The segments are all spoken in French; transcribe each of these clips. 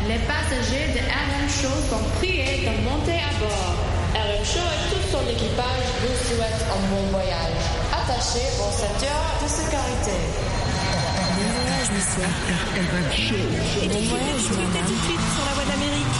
Les passagers de RM Show sont priés de monter à bord. RM Show et tout son équipage vous souhaitent un bon voyage. Attachez vos ceintures de sécurité. Bon voyage, monsieur. RM Show. Et bon voyage, madame. Tout de suite sur la voie d'Amérique.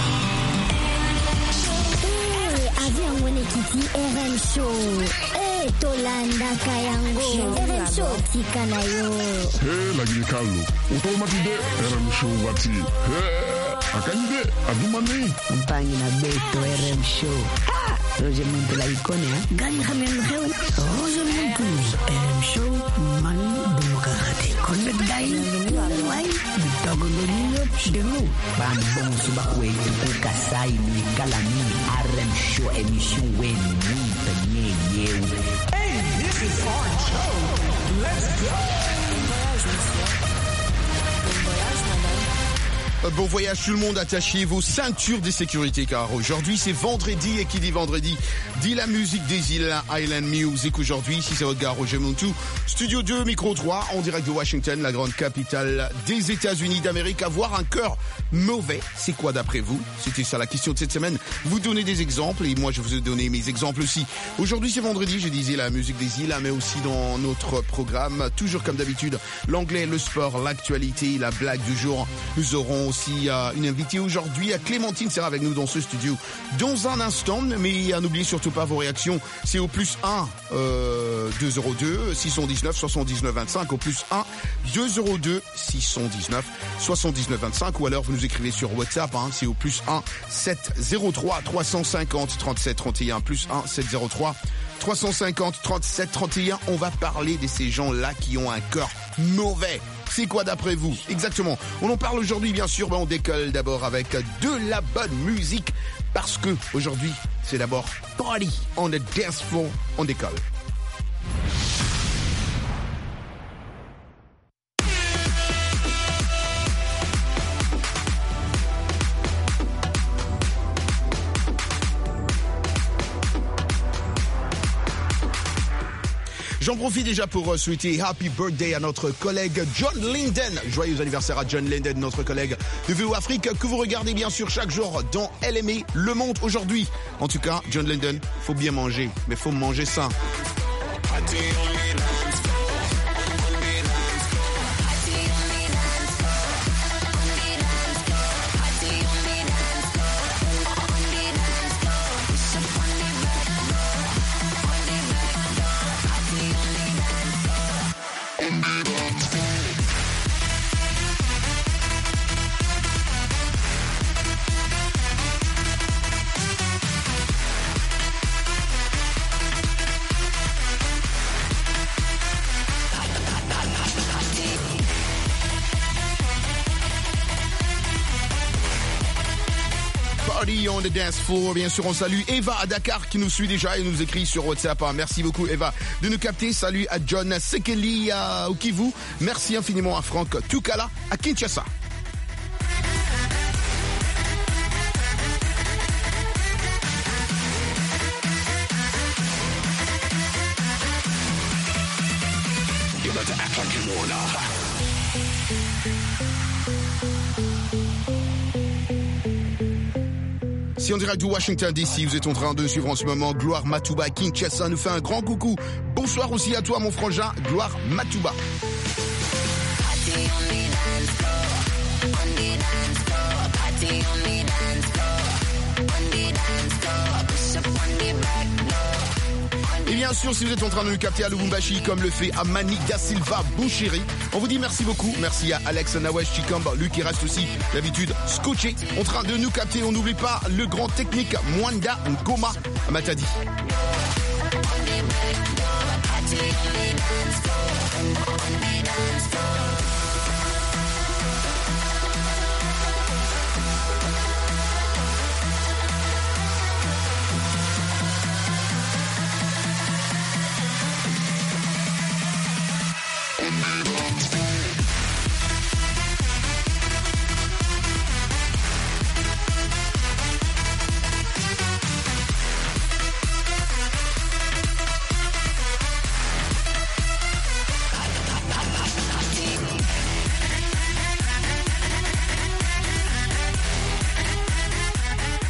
Avion Wenekiti RM Show. Tolanda Kayango. RM Show Tikanayo. La Guinée-Callo. Automatique RM Show Wati. Akanyide Adumani. Mpangi na Beto RM Show. Roger Muntu la icône, hein? Gani Hamel Hewen. Roger Muntu. RM Show. Man Bumukarate. Connect Dai. Why? Bitogo Lolino. Demu. Ban Bon Subakwe. Kasai ni Kalani. RM Show émission Wen. Hey, this is our show. Let's go. Bon voyage tout le monde, attachez vos ceintures de sécurité car aujourd'hui c'est vendredi et qui dit vendredi dit la musique des îles Island Music. Aujourd'hui, si c'est votre gars Roger Montou, Studio 2, Micro 3, en direct de Washington, la grande capitale des États-Unis d'Amérique. Avoir un cœur mauvais, c'est quoi d'après vous? C'était ça la question de cette semaine. Vous donnez des exemples et moi je vous ai donné mes exemples aussi. Aujourd'hui c'est vendredi, je disais la musique des îles, mais aussi dans notre programme, toujours comme d'habitude, l'anglais, le sport, l'actualité, la blague du jour. Nous aurons aussi une invitée aujourd'hui, Clémentine sera avec nous dans ce studio dans un instant, mais n'oubliez surtout pas vos réactions, c'est au plus 1 202 619 79 25, au plus 1 202 619 79 25, ou alors vous nous écrivez sur WhatsApp, c'est au plus 1 703 350 37 31, plus 1 703 350 37 31. On va parler de ces gens-là qui ont un cœur mauvais. C'est quoi d'après vous? Exactement. On en parle aujourd'hui, bien sûr. On décolle d'abord avec de la bonne musique parce que aujourd'hui, c'est d'abord Party on the Dance Floor. On décolle. J'en profite déjà pour souhaiter Happy Birthday à notre collègue John Linden. Joyeux anniversaire à John Linden, notre collègue de VO Afrique, que vous regardez bien sûr chaque jour dans LMA Le Monde aujourd'hui. En tout cas, John Linden, faut bien manger, mais faut manger sain. On the dance floor. Bien sûr, on salue Eva à Dakar qui nous suit déjà et nous écrit sur WhatsApp. Merci beaucoup Eva de nous capter. Salut à John Sekeli à Okivu. Merci infiniment à Franck Tukala à Kinshasa. Si on dirait du Washington DC, vous êtes en train de suivre en ce moment Gloire Matouba, Kinshasa nous fait un grand coucou. Bonsoir aussi à toi mon frangin, Gloire Matouba. Et bien sûr, si vous êtes en train de nous capter à Lubumbashi, comme le fait Amani Da Silva Bouchiri, on vous dit merci beaucoup. Merci à Alex Nawesh Chikamba, lui qui reste aussi d'habitude scotché, en train de nous capter. On n'oublie pas le grand technique Mwanda Ngoma Matadi.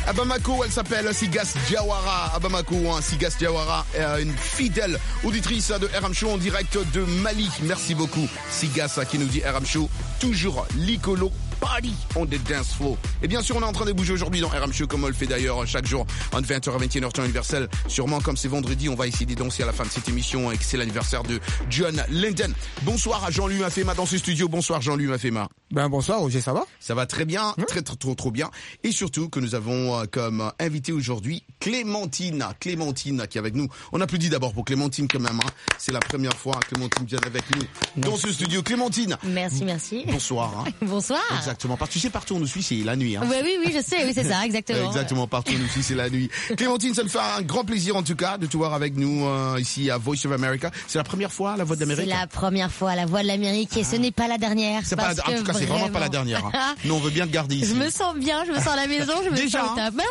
À Bamako, elle s'appelle Sigas Diawara. À Bamako, Sigas Diawara, une fidèle auditrice de RM Show en direct de Mali. Merci beaucoup, Sigas, qui nous dit RM Show, toujours l'icolo. Party on the dance floor. Et bien sûr, on est en train de bouger aujourd'hui dans RM Show, comme on le fait d'ailleurs chaque jour entre 20h et 21h temps universel. Sûrement, comme c'est vendredi, on va essayer de danser à la fin de cette émission et que c'est l'anniversaire de John Lennon. Bonsoir à Jean-Louis Mafema dans ce studio. Bonsoir Jean-Louis Mafema. Bonsoir Roger, ça va? Ça va très bien, trop bien. Et surtout que nous avons comme invité aujourd'hui Clémentine qui est avec nous. On applaudit d'abord pour Clémentine quand même. C'est la première fois que Clémentine vient avec nous dans ce studio. Clémentine. Merci. Bonsoir. Bonsoir. Exactement. Tu sais, partout où on nous suit, c'est la nuit. Oui, je sais. Oui, c'est ça, exactement. Exactement. Partout où on nous suit, c'est la nuit. Clémentine, ça me fait un grand plaisir en tout cas de te voir avec nous ici à Voice of America. C'est la première fois à La Voix de l'Amérique. C'est la première fois à La Voix de l'Amérique et ce n'est pas la dernière. En tout cas, c'est vraiment pas la dernière. Nous, on veut bien te garder ici. Je me sens bien, je me sens à la maison, je me sens au top.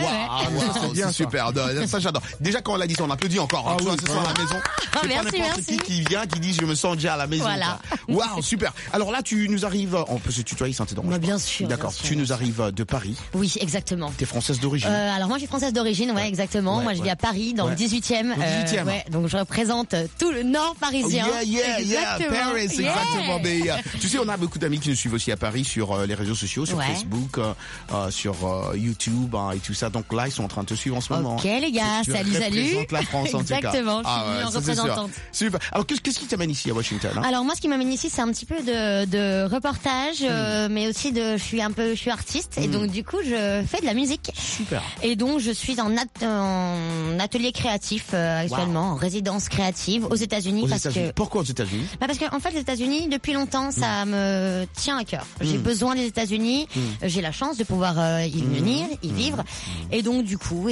C'est super. Ça, j'adore. Déjà, quand on l'a dit, on applaudit encore. C'est ça à la maison. C'est pas n'importe qui vient, qui dit je me sens déjà à la maison. Voilà. Waouh, super. Alors là, tu nous arrives, on peut se tutoyer sans te déranger. Bien sûr. D'accord. Tu nous arrives de Paris. Oui, exactement. T'es française d'origine. Alors moi, je suis française d'origine, exactement. Moi, je vis à Paris, dans le 18e. Donc je représente tout le Nord parisien. Paris, exactement. Mais, tu sais, on a beaucoup d'amis qui nous suivent aussi à Paris sur les réseaux sociaux, sur Facebook, sur YouTube et tout ça. Donc là, ils sont en train de te suivre en ce moment. Ok les gars, salut. Tu représentes la France en tout cas. Exactement, je suis représentante. Super. Alors qu'est-ce qui t'amène ici à Washington? Alors moi, ce qui m'amène ici, c'est un petit peu de reportage, mais aussi je suis artiste et donc du coup, je fais de la musique. Super. Et donc je suis en atelier créatif actuellement, en résidence créative aux États-Unis. Pourquoi aux États-Unis? Parce que en fait, les États-Unis, depuis longtemps, ça me tient à cœur. J'ai besoin des États-Unis. J'ai la chance de pouvoir y venir, y vivre. Et donc du coup,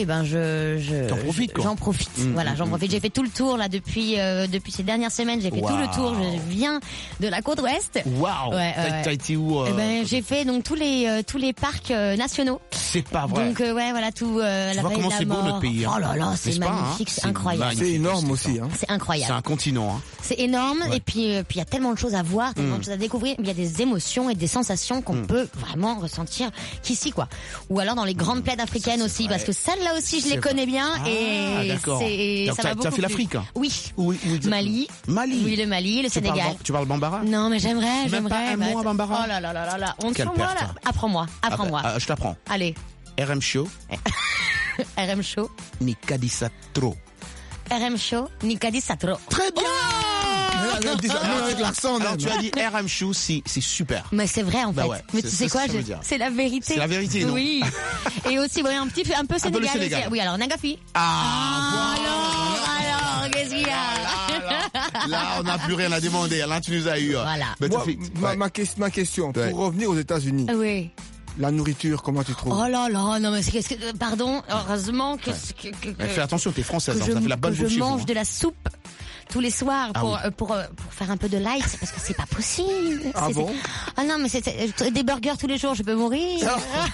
j'en profite. Voilà, j'en profite. J'ai fait tout le tour là depuis ces dernières semaines. J'ai fait tout le tour. Je viens de la côte ouest. Waouh. T'as été où? J'ai fait donc tous les parcs nationaux. C'est pas vrai. Donc voilà tout. Tu vois comment c'est beau notre pays. Oh là là, c'est magnifique, c'est incroyable. C'est énorme aussi. C'est incroyable. C'est un continent. C'est énorme et puis il y a tellement de choses à voir, tellement de choses à découvrir. Il y a des émotions et des sensations qu'on peut vraiment ressentir qu'ici quoi. Ou alors dans les grandes plaines africaines aussi, parce que celles-là aussi je les connais bien et ça m'a beaucoup T'as fait l'Afrique? Oui. Mali. Oui, le Mali, le Sénégal. Tu parles bambara? Non, mais j'aimerais. Pas un mot à bambara? Oh là là. On te moi là. Apprends-moi. Je t'apprends. Allez. RM Show. RM Show. Nikadisatro. RM Show. Nikadisatro. Très bien. Avec l'accent. Alors tu as dit RM Show, c'est super. Mais c'est vrai en fait. Mais tu sais quoi, c'est la vérité. C'est la vérité, non? Oui. Et aussi, un peu Sénégal. Oui, alors Nagafi. Alors, qu'est-ce qu'il y a? Là, on n'a plus rien à demander. Là, tu nous as eu. Voilà. Ma question, pour revenir aux États-Unis. Oui. La nourriture, comment tu trouves? Oh là là, non mais pardon, heureusement que fais attention, t'es française, ça fait la bonne bouche. Je mange de la soupe tous les soirs pour faire un peu de light parce que c'est pas possible. Bon? Ah non mais c'est des burgers tous les jours, je peux mourir.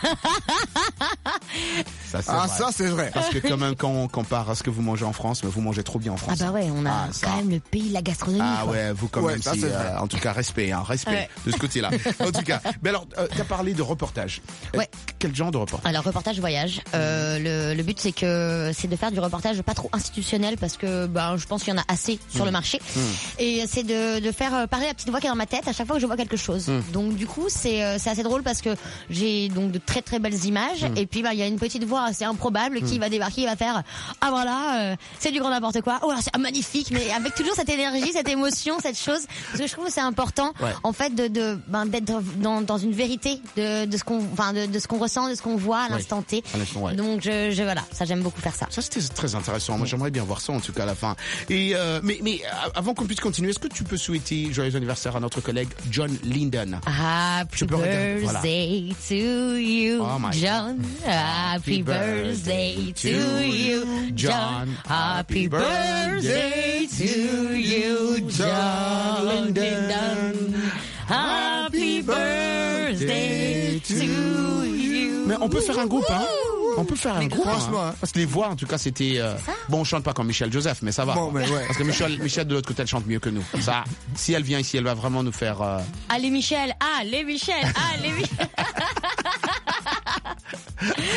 Ça c'est vrai. Parce que quand même quand on compare à ce que vous mangez en France, mais vous mangez trop bien en France. Ah bah ouais, on a quand même le pays de la gastronomie. Vous quand même en tout cas respect de ce côté-là. En tout cas, mais alors t'as parlé de reportage. Quel genre de reportage? Alors reportage voyage. Le but c'est de faire du reportage pas trop institutionnel parce que je pense qu'il y en a assez sur le marché. Et c'est de faire parler la petite voix qui est dans ma tête à chaque fois que je vois quelque chose. Donc du coup c'est assez drôle parce que j'ai donc de très très belles images et puis il y a une petite voix assez improbable qui va débarquer, il va faire c'est du grand n'importe quoi. C'est magnifique, mais avec toujours cette énergie, cette émotion, cette chose. Parce que je trouve que c'est important en fait d'être dans une vérité de ce qu'on ressent, de ce qu'on voit à l'instant T. Donc voilà, ça j'aime beaucoup faire ça. Ça c'était très intéressant. Moi j'aimerais bien voir ça en tout cas à la fin. Et mais avant qu'on puisse continuer, est-ce que tu peux souhaiter joyeux anniversaire à notre collègue John Lennon? Happy birthday to you, John. Happy birthday to you, John. Happy birthday to you, John Lennon. Happy birthday to you. Mais on peut faire un groupe, On peut faire un groupe, franchement. Parce que les voix, en tout cas, c'était... on chante pas comme Michel Joseph, mais ça va. Parce que Michel de l'autre côté, elle chante mieux que nous. Ça, si elle vient ici, elle va vraiment nous faire... Allez Michel.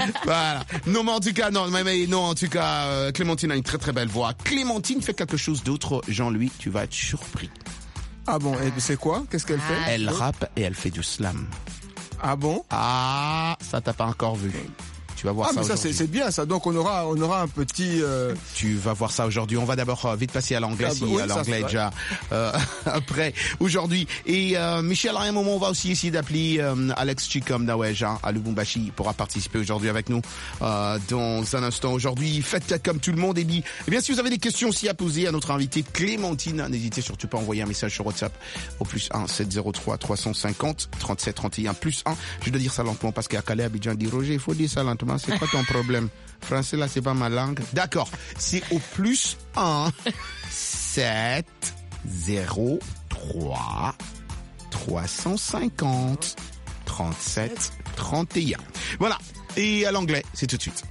Voilà. Non, mais en tout cas, Clémentine a une très très belle voix. Clémentine fait quelque chose d'autre. Jean-Louis, tu vas être surpris. Ah bon, et c'est quoi? Qu'est-ce qu'elle fait? Elle rappe et elle fait du slam. Ah bon? Ah, ça t'as pas encore vu. Tu vas voir ça mais ça aujourd'hui. c'est bien ça. Donc on aura un petit. Tu vas voir ça aujourd'hui. On va d'abord vite passer à l'anglais si oui, l'anglais est déjà après aujourd'hui. Et Michel, à un moment, on va aussi essayer d'appeler Alex Chicom Dawej à Lubumbashi. Il pourra participer aujourd'hui avec nous dans un instant. Aujourd'hui, faites comme tout le monde. Et bien, si vous avez des questions aussi à poser à notre invitée Clémentine, n'hésitez surtout pas à envoyer un message sur WhatsApp au +1 703 350 37 31 +1. Je dois dire ça lentement parce qu'à Calais, Abidjan dit Roger, il faut dire ça lentement. C'est quoi ton problème? Français, là, c'est pas ma langue. D'accord. C'est au +1 7 0 3 350 37 31. Voilà. Et à l'anglais, c'est tout de suite.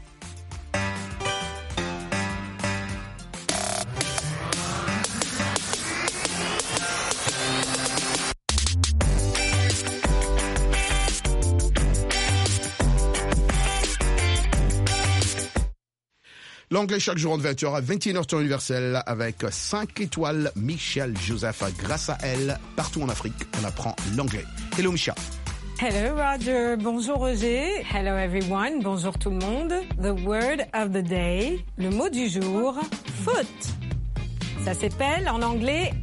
L'anglais chaque jour entre 20h à 21h temps universel avec 5 étoiles Michel Joseph. Grâce à elle, partout en Afrique, on apprend l'anglais. Hello Michel. Hello Roger, bonjour Roger. Hello everyone, bonjour tout le monde. The word of the day, le mot du jour, foot. Ça s'appelle en anglais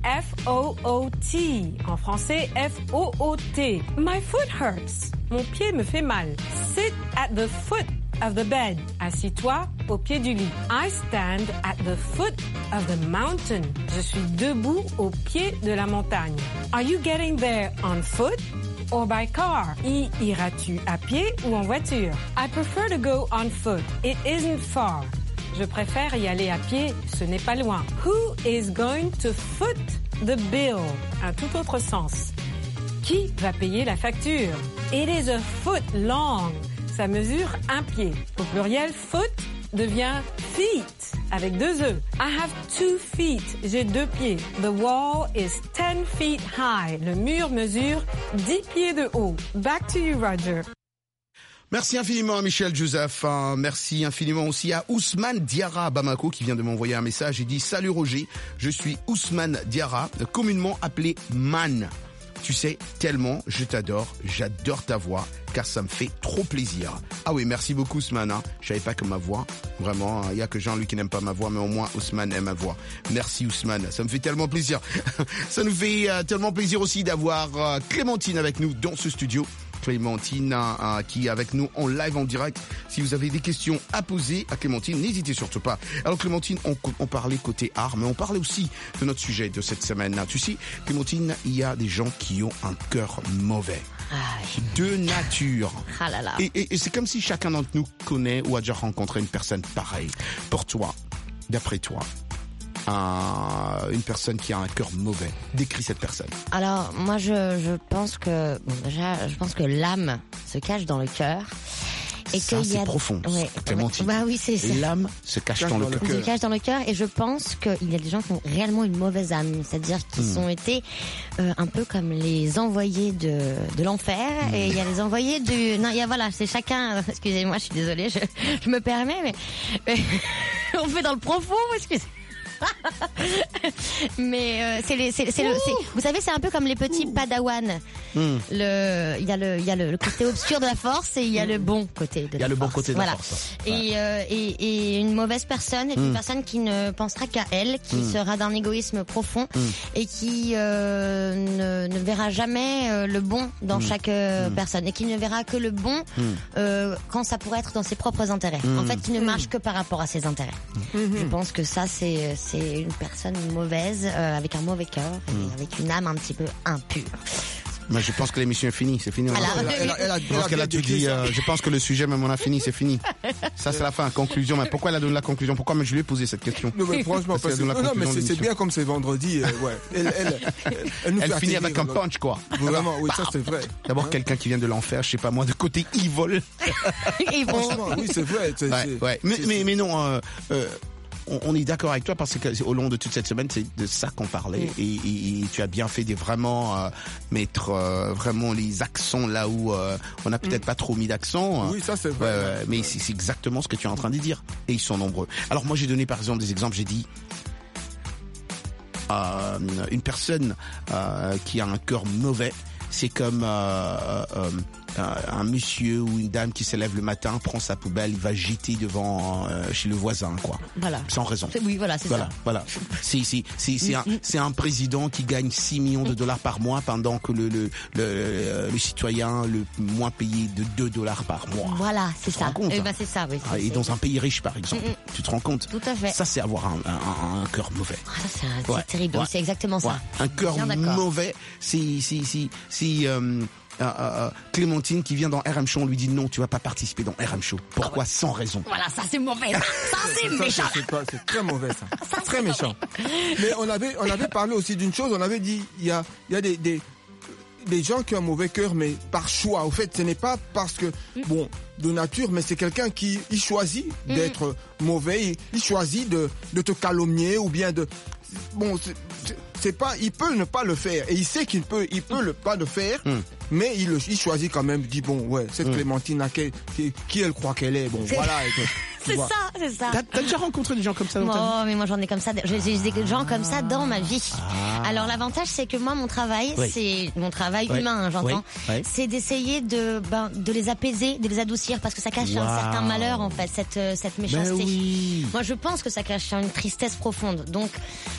F-O-O-T, en français F-O-O-T. My foot hurts. Mon pied me fait mal. Sit at the foot of the bed. Assis-toi au pied du lit. I stand at the foot of the mountain. Je suis debout au pied de la montagne. Are you getting there on foot or by car? Iras-tu à pied ou en voiture? I prefer to go on foot. It isn't far. Je préfère y aller à pied, ce n'est pas loin. Who is going to foot the bill? Un tout autre sens. Qui va payer la facture? It is a foot long. Ça mesure un pied. Au pluriel, foot devient feet avec 2 E. I have 2 feet. J'ai 2 pieds. The wall is 10 feet high. Le mur mesure 10 pieds de haut. Back to you, Roger. Merci infiniment à Michel Joseph. Merci infiniment aussi à Ousmane Diarra à Bamako qui vient de m'envoyer un message. Il dit « Salut Roger, je suis Ousmane Diarra, communément appelé Man. Tu sais, tellement je t'adore, j'adore ta voix, car ça me fait trop plaisir. » Ah oui, merci beaucoup Ousmane. Je savais pas que ma voix, vraiment, il y a que Jean-Louis qui n'aime pas ma voix, mais au moins Ousmane aime ma voix. Merci Ousmane, ça me fait tellement plaisir. Ça nous fait tellement plaisir aussi d'avoir Clémentine avec nous dans ce studio. Clémentine qui est avec nous en live, en direct. Si vous avez des questions à poser à Clémentine, n'hésitez surtout pas. Alors Clémentine, on parlait côté art, mais on parlait aussi de notre sujet de cette semaine. Tu sais, Clémentine, il y a des gens qui ont un cœur mauvais. De nature. Ah là là. Et c'est comme si chacun d'entre nous connaît ou a déjà rencontré une personne pareille. Pour toi, d'après toi, une personne qui a un cœur mauvais. Décris cette personne. Alors, moi, je pense que, bon, déjà, je pense que l'âme se cache dans le cœur. Et ça, c'est profond. Ouais, Clémentine. Bah oui, c'est ça. L'âme se cache dans le cœur. Se cache dans le cœur. Et je pense qu'il y a des gens qui ont réellement une mauvaise âme. C'est-à-dire qu'ils ont été un peu comme les envoyés de l'enfer. Et il y a les envoyés du... Non, il y a, voilà, c'est chacun... Excusez-moi, je suis désolée, je me permets, mais on fait dans le profond, excusez. Mais vous savez, c'est un peu comme les petits padawans. Il y a le côté obscur de la force et il y a le bon côté de la force. Il y a le bon côté de la force. Et une mauvaise personne est une personne qui ne pensera qu'à elle, qui sera d'un égoïsme profond et qui ne verra jamais le bon dans chaque personne et qui ne verra que le bon quand ça pourrait être dans ses propres intérêts. En fait, qui ne marche que par rapport à ses intérêts. Je pense que ça, c'est une personne mauvaise, avec un mauvais cœur, et avec une âme un petit peu impure. Mais je pense que l'émission est finie, c'est fini. Je pense qu'elle a tout dit. Je pense que le sujet, même on a fini, c'est fini. Ça, c'est la fin, conclusion. Mais pourquoi elle a donné la conclusion? Pourquoi je lui ai posé cette question? Non, mais franchement, mais c'est bien comme c'est vendredi. Elle finit avec un punch, quoi. Vraiment, oui, ça c'est vrai. D'abord, quelqu'un qui vient de l'enfer, je sais pas moi, de côté evil. Franchement, oui, c'est vrai. Ouais. Mais non. on est d'accord avec toi parce que au long de toute cette semaine, c'est de ça qu'on parlait et tu as bien fait de vraiment mettre vraiment les accents là où on n'a peut-être pas trop mis d'accent. Oui, ça c'est vrai. Mais c'est exactement ce que tu es en train de dire et ils sont nombreux. Alors moi j'ai donné par exemple des exemples, j'ai dit une personne qui a un cœur mauvais, c'est comme un monsieur ou une dame qui se lève le matin, prend sa poubelle, il va jeter devant chez le voisin, quoi. Voilà. Sans raison. Oui, voilà, c'est ça. Voilà. C'est un président qui gagne 6 millions de dollars par mois pendant que le citoyen le moins payé de $2 par mois. Voilà, c'est ça. Et c'est ça, oui. Et dans un pays riche, par exemple. Tu te rends compte? Tout à fait. Ça, c'est avoir un cœur mauvais. C'est terrible. C'est exactement ça. Un cœur mauvais, Clémentine qui vient dans RM Show, on lui dit non, tu vas pas participer dans RM Show. Pourquoi? Sans raison. Voilà, ça c'est mauvais. Ça c'est méchant. C'est très mauvais ça. C'est très méchant. Mais on avait parlé aussi d'une chose, on avait dit il y a des gens qui ont un mauvais cœur, mais par choix. Au fait, ce n'est pas parce que, de nature, mais c'est quelqu'un qui choisit d'être mauvais, il choisit de te calomnier ou bien de... c'est pas, il peut ne pas le faire et il sait qu'il peut ne pas le faire, mais il choisit quand même, dit cette Clémentine qui elle croit qu'elle est, voilà. C'est ça. T'as déjà rencontré des gens comme ça dans ta vie? Oh, mais moi j'en ai comme ça. J'ai des gens comme ça dans ma vie. Alors l'avantage c'est que moi mon travail, c'est mon travail humain, j'entends. C'est d'essayer de les apaiser, de les adoucir parce que ça cache un certain malheur en fait, cette méchanceté. Moi je pense que ça cache une tristesse profonde. Donc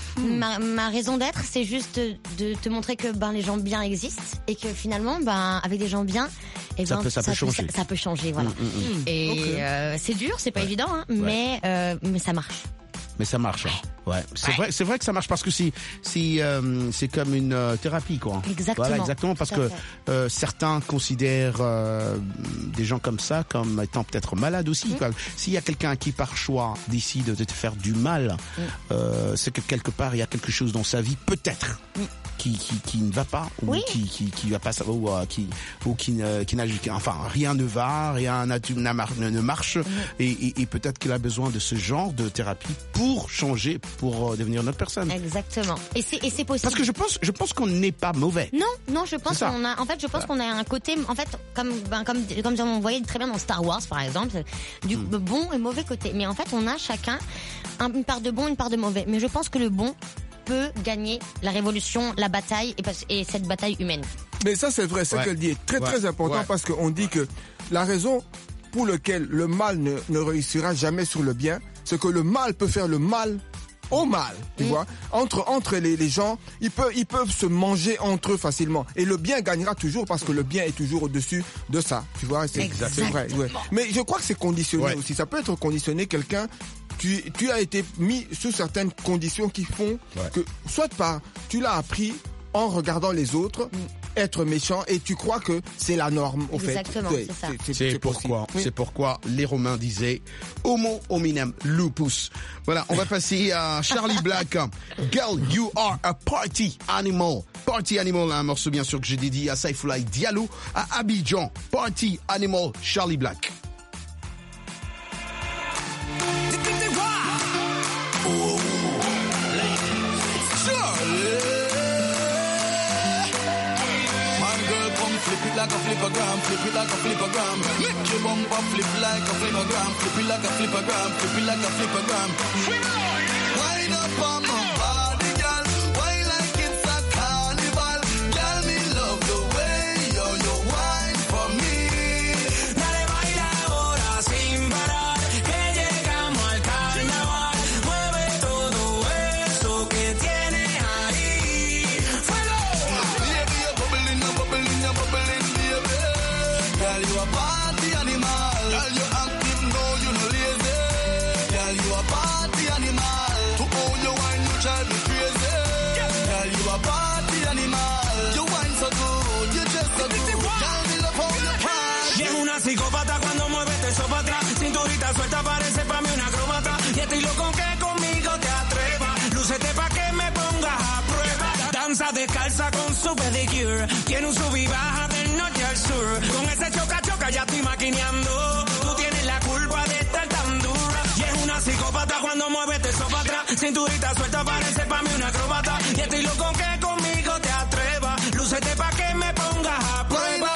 ma raison d'être, c'est juste de te montrer que les gens bien existent et que finalement avec des gens bien, ça peut changer. Ça peut changer, voilà. Et c'est dur, c'est pas évident, mais ça marche. Mais ça marche. Ouais. C'est vrai que ça marche parce que c'est comme une thérapie, quoi. Exactement. Voilà, exactement, parce que certains considèrent des gens comme ça comme étant peut-être malades aussi. S'il y a quelqu'un qui par choix décide de te faire du mal, c'est que quelque part il y a quelque chose dans sa vie peut-être qui ne va pas ou qui va pas ou qui n'a enfin rien ne va, rien ne marche et peut-être qu'il a besoin de ce genre de thérapie pour changer, pour devenir une autre personne. Exactement. Et c'est possible. Parce que je pense qu'on n'est pas mauvais. Non, je pense qu'on a, en fait, qu'on a un côté, en fait, comme on voyait très bien dans Star Wars, par exemple, du bon et mauvais côté. Mais en fait, on a chacun une part de bon, une part de mauvais. Mais je pense que le bon peut gagner la révolution, la bataille et cette bataille humaine. Mais ça, c'est vrai. Ce qu'elle dit est très, très important parce qu'on dit que la raison pour laquelle le mal ne réussira jamais sur le bien, c'est que le mal peut faire le mal au mal, tu vois. Entre les gens, ils peuvent se manger entre eux facilement. Et le bien gagnera toujours parce que le bien est toujours au-dessus de ça, tu vois. C'est vrai. Ouais. Mais je crois que c'est conditionné aussi. Ça peut être conditionné, quelqu'un... Tu as été mis sous certaines conditions qui font que, soit tu l'as appris en regardant les autres, être méchant, et tu crois que c'est la norme, au fait. Exactement, c'est ça. C'est pourquoi les Romains disaient Homo hominem lupus. Voilà, on va passer à Charlie Black. Girl, you are a party animal. Party Animal, un morceau bien sûr que j'ai dédié à Saifullah Diallo, à Abidjan. Party Animal, Charlie Black. Flip it like a flippergram, flip it like a flippergram. Make your bumper flip like a flippergram, flip it like a flippergram, flip it like a flippergram. Wind up on my body, girl. Wine like it's a carnival. Girl, me love the way you wine for me. Dale, baila ahora sin parar, que llegamos al carnaval. Mueve todo eso que tienes ahí. Fuego! Baby, you're bubbling, you're bubbling, you're bubbling, baby. Girl, you a party animal. Girl, you active, no, you no lazy. Girl, you a party animal. To all your wine, you drive me crazy. Girl, you a party animal. You wine so good, you just so good. Girl, me love how you party. Y es una psicópata cuando mueve eso para atrás. Cinturita suelta, parece pa' mí una acróbata. Y estoy loco que conmigo te atrevas. Lúcete pa' que me pongas a prueba. Danza descalza con su pedicure. Tiene un sub y baja del norte al sur. Con ese choca ya estoy maquineando. Tú tienes la culpa de estar tan dura. Y es una psicópata cuando mueve eso Cinturita suelta parece pa' mí una acróbata. Y estoy loco que conmigo te atrevas. Lúcete pa' que me pongas a prueba.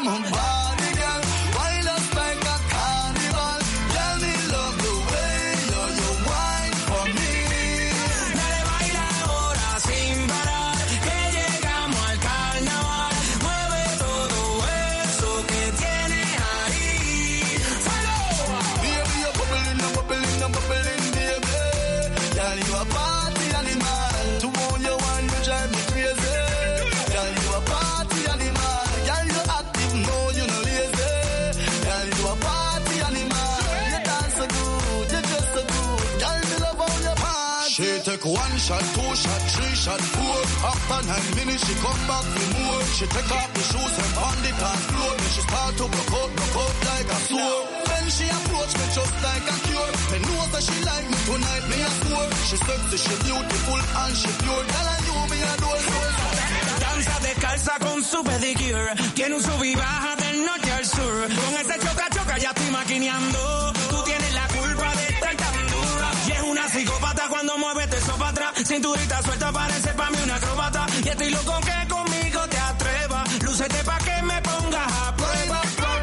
Take 1 shot, 2 shot, 3 shot, 4. After 9 minutes, she come back for more. She take off the shoes and on the dance floor. Then she start to broke out like a sword. Then she approach me just like a cure. Me know that she like me tonight, me a swore. She sexy, she beautiful and she pure. Tell her you me a door. Danza descalza con su pedicure. Tiene un sub y baja del norte al sur. Con ese choca ya estoy maquineando. Tú tienes la culpa de estar tan dura. Y es una psicópata cuando mueve eso para atrás. Cinturita suelta parece pa' mí una acróbata. Y estoy loco que conmigo te atrevas. Lúcete pa' que me pongas a prueba.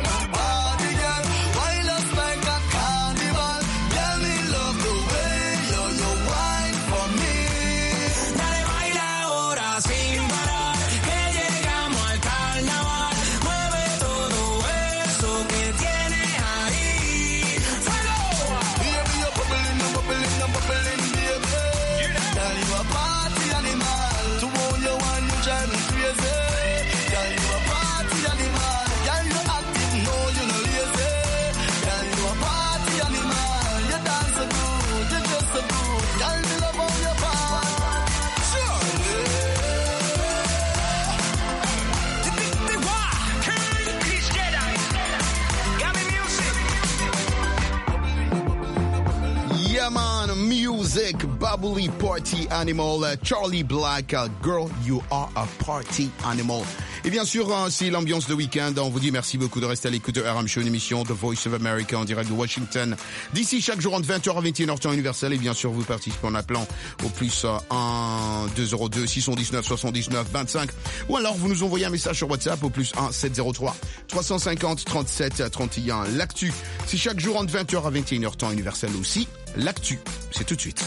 Music, bubbly party animal, Charlie Black, girl, you are a party animal. Et bien sûr, c'est l'ambiance de week-end. On vous dit merci beaucoup de rester à l'écoute de RM Show, une émission The Voice of America en direct de Washington. D'ici chaque jour entre 20h à 21h temps universel. Et bien sûr, vous participez en appelant au plus 1 202 619 79 25. Ou alors vous nous envoyez un message sur WhatsApp au plus 1 703 350 37 31. L'actu, c'est chaque jour entre 20h à 21h temps universel aussi. L'actu, c'est tout de suite.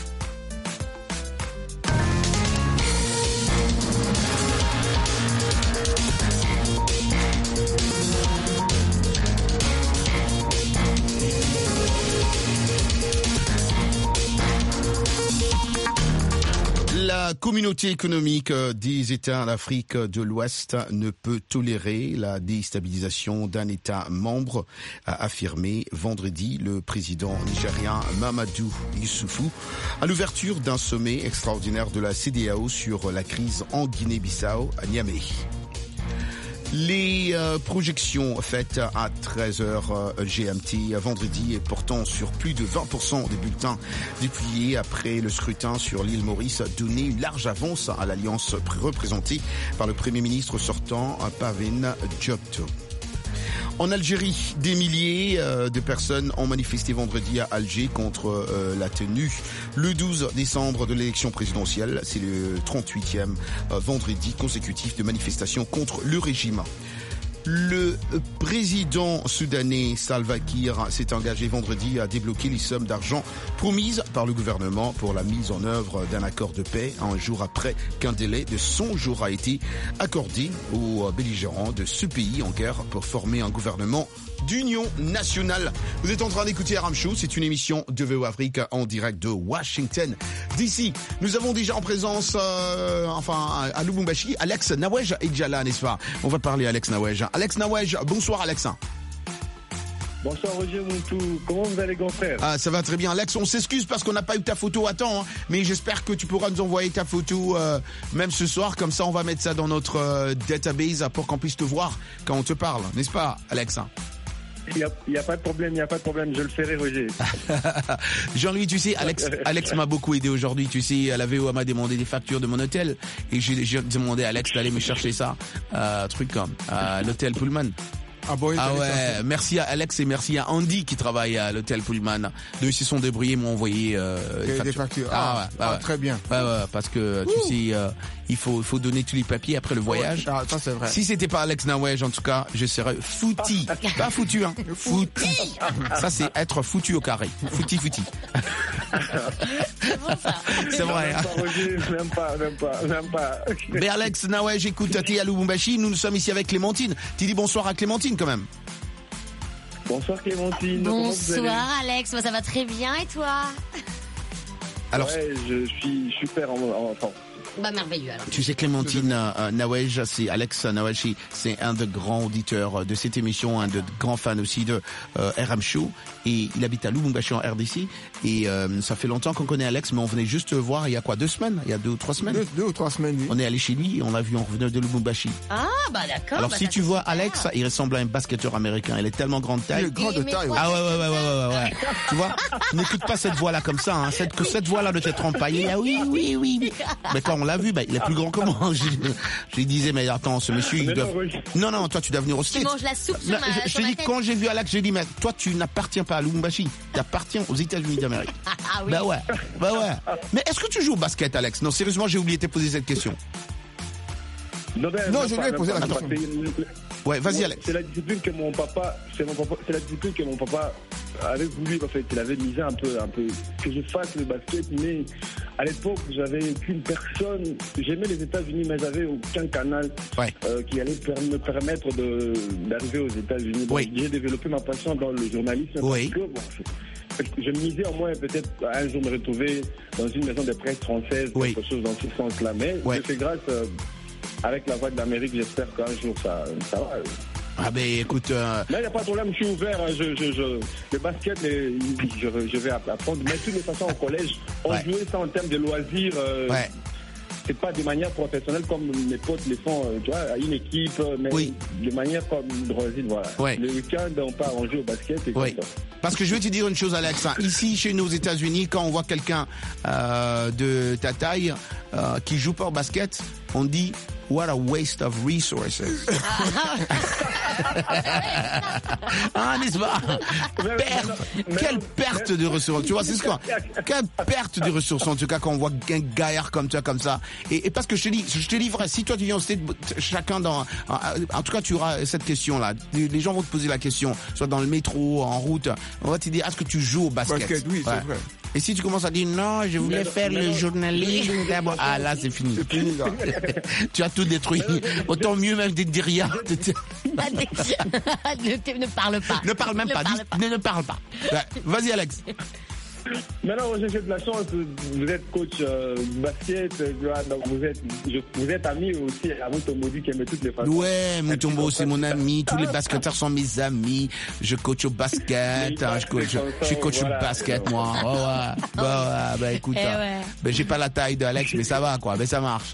La communauté économique des États d'Afrique de l'Ouest ne peut tolérer la déstabilisation d'un État membre, a affirmé vendredi le président nigérien Mamadou Issoufou à l'ouverture d'un sommet extraordinaire de la CEDEAO sur la crise en Guinée-Bissau à Niamey. Les projections faites à 13h GMT vendredi et portant sur plus de 20% des bulletins dépouillés après le scrutin sur l'île Maurice donnaient une large avance à l'alliance représentée par le Premier ministre sortant Pavin Diopto. En Algérie, des milliers de personnes ont manifesté vendredi à Alger contre la tenue le 12 décembre de l'élection présidentielle. C'est le 38e vendredi consécutif de manifestations contre le régime. Le président soudanais Salva Kiir s'est engagé vendredi à débloquer les sommes d'argent promises par le gouvernement pour la mise en œuvre d'un accord de paix un jour après qu'un délai de 100 jours a été accordé aux belligérants de ce pays en guerre pour former un gouvernement d'union nationale. Vous êtes en train d'écouter RM Show, c'est une émission de VOA Afrique en direct de Washington. D'ici, nous avons déjà en présence, à Lubumbashi, Alex Nawej et Djala, n'est-ce pas? On va parler à Alex Nawej. Alex Nawej, bonsoir Alex. Bonsoir Roger Montou, comment vous allez grand frère? Ah, ça va très bien Alex, on s'excuse parce qu'on n'a pas eu ta photo à temps, mais j'espère que tu pourras nous envoyer ta photo même ce soir, comme ça on va mettre ça dans notre database pour qu'on puisse te voir quand on te parle, n'est-ce pas Alex? Il n'y a pas de problème, je le ferai Roger. Jean-Louis, tu sais, Alex m'a beaucoup aidé aujourd'hui, tu sais, la VOA m'a demandé des factures de mon hôtel et j'ai demandé à Alex d'aller me chercher ça, truc comme l'hôtel Pullman. Ah ouais, merci à Alex et merci à Andy qui travaille à l'hôtel Pullman. Eux, ils se sont débrouillés, m'ont envoyé des factures. Très bien. Parce que tu sais, il faut donner tous les papiers après le voyage. Ah, ça c'est vrai. Si c'était pas Alex Nawej, en tout cas, je serais fouti. Pas foutu, hein. Fouti. Ça, c'est être foutu au carré. Fouti. C'est bon, ça. C'est vrai. Hein. Même pas. Mais Alex Nawej, écoute, t'es à Lubumbashi. Nous sommes ici avec Clémentine. Tu dis bonsoir à Clémentine quand même. Bonsoir Clémentine. Bonsoir Alex, moi ça va très bien et toi? Alors, ouais, je suis super en forme. Bah merveilleux alors. Tu sais Clémentine Nawej, c'est Alex Nawej, c'est un des grands auditeurs de cette émission, un des grands fans aussi de RM Show, et il habite à Lubumbashi en RDC, et ça fait longtemps qu'on connaît Alex, mais on venait juste voir il y a quoi, 2 semaines, il y a 2 ou 3 semaines. 2 ou 3 semaines, oui. On est allé chez lui, on l'a vu, on revenait de Lubumbashi. Ah bah d'accord. Alors si tu vois Alex, il ressemble à un basketteur américain, il est tellement grande taille. Il est grand de taille. Ah ouais. Tu vois, n'écoute pas cette voix là comme ça, hein. Cette voix là ne te trompe pas. Il est là, oui. Mais quand on l'a vu, il est plus grand que moi. Je lui disais, mais attends, ce monsieur, il doit... Non, toi, tu dois venir au States. Tu manges la soupe sur je te dis, quand j'ai vu Alex, j'ai dit, mais toi, tu n'appartiens pas à Lubumbashi. Tu appartiens aux États-Unis d'Amérique. Ah oui. Bah ouais. Mais est-ce que tu joues au basket, Alex? Non, sérieusement, j'ai oublié de te poser cette question. Non, je lui ai posé la question. Ouais, vas-y, Alex. C'est la discipline que mon papa avait voulu, en fait. Il avait misé un peu que je fasse le basket, mais à l'époque, j'avais qu'une personne. J'aimais les États-Unis, mais j'avais aucun canal qui allait me permettre d'arriver aux États-Unis. Donc, j'ai développé ma passion dans le journalisme. Oui. Parce que je me misais en moi peut-être un jour me retrouver dans une maison de presse française, quelque chose dans ce sens-là. Mais je fais grâce avec la Voix de l'Amérique, j'espère qu'un jour ça va. Ah ben écoute... Là, il n'y a pas de problème, je suis ouvert. Le basket, je vais apprendre. Mais de toutes les façons, au collège, on jouait ça en termes de loisirs. C'est pas de manière professionnelle comme mes potes les font, tu vois, à une équipe, mais de manière comme loisir, voilà. Le week-end, on part, on joue au basket et comme ça. Parce que je vais te dire une chose, Alex. Ici, chez nous aux États-Unis, quand on voit quelqu'un de ta taille qui joue pas au basket, on dit what a waste of resources. N'est-ce pas? Quelle perte de ressources. Tu vois, c'est ce quoi? Quelle perte de ressources, en tout cas, quand on voit un gaillard comme toi, comme ça. Et parce que je te dis vrai, si toi tu viens au State, chacun en tout cas, tu auras cette question-là. Les gens vont te poser la question, soit dans le métro, en route. On va te dire, est-ce que tu joues au basket? Oui, c'est vrai. Et si tu commences à dire non, je voulais faire le journalisme, ah là c'est fini. C'est fini là. Tu as tout détruit. Autant mieux même de dire rien. Ne parle pas. Ne parle même pas. Ne parle pas. Ouais. Vas-y Alex. Maintenant, j'ai de la chance, vous êtes coach basket, donc vous êtes ami aussi à Mutombo qui aime toutes les façons. Ouais, Mutombo c'est mon ami, tous les basketteurs sont mes amis, je coach au basket, je suis coach au basket moi. Bah écoute, j'ai pas la taille d'Alex mais ça va quoi, mais ça marche.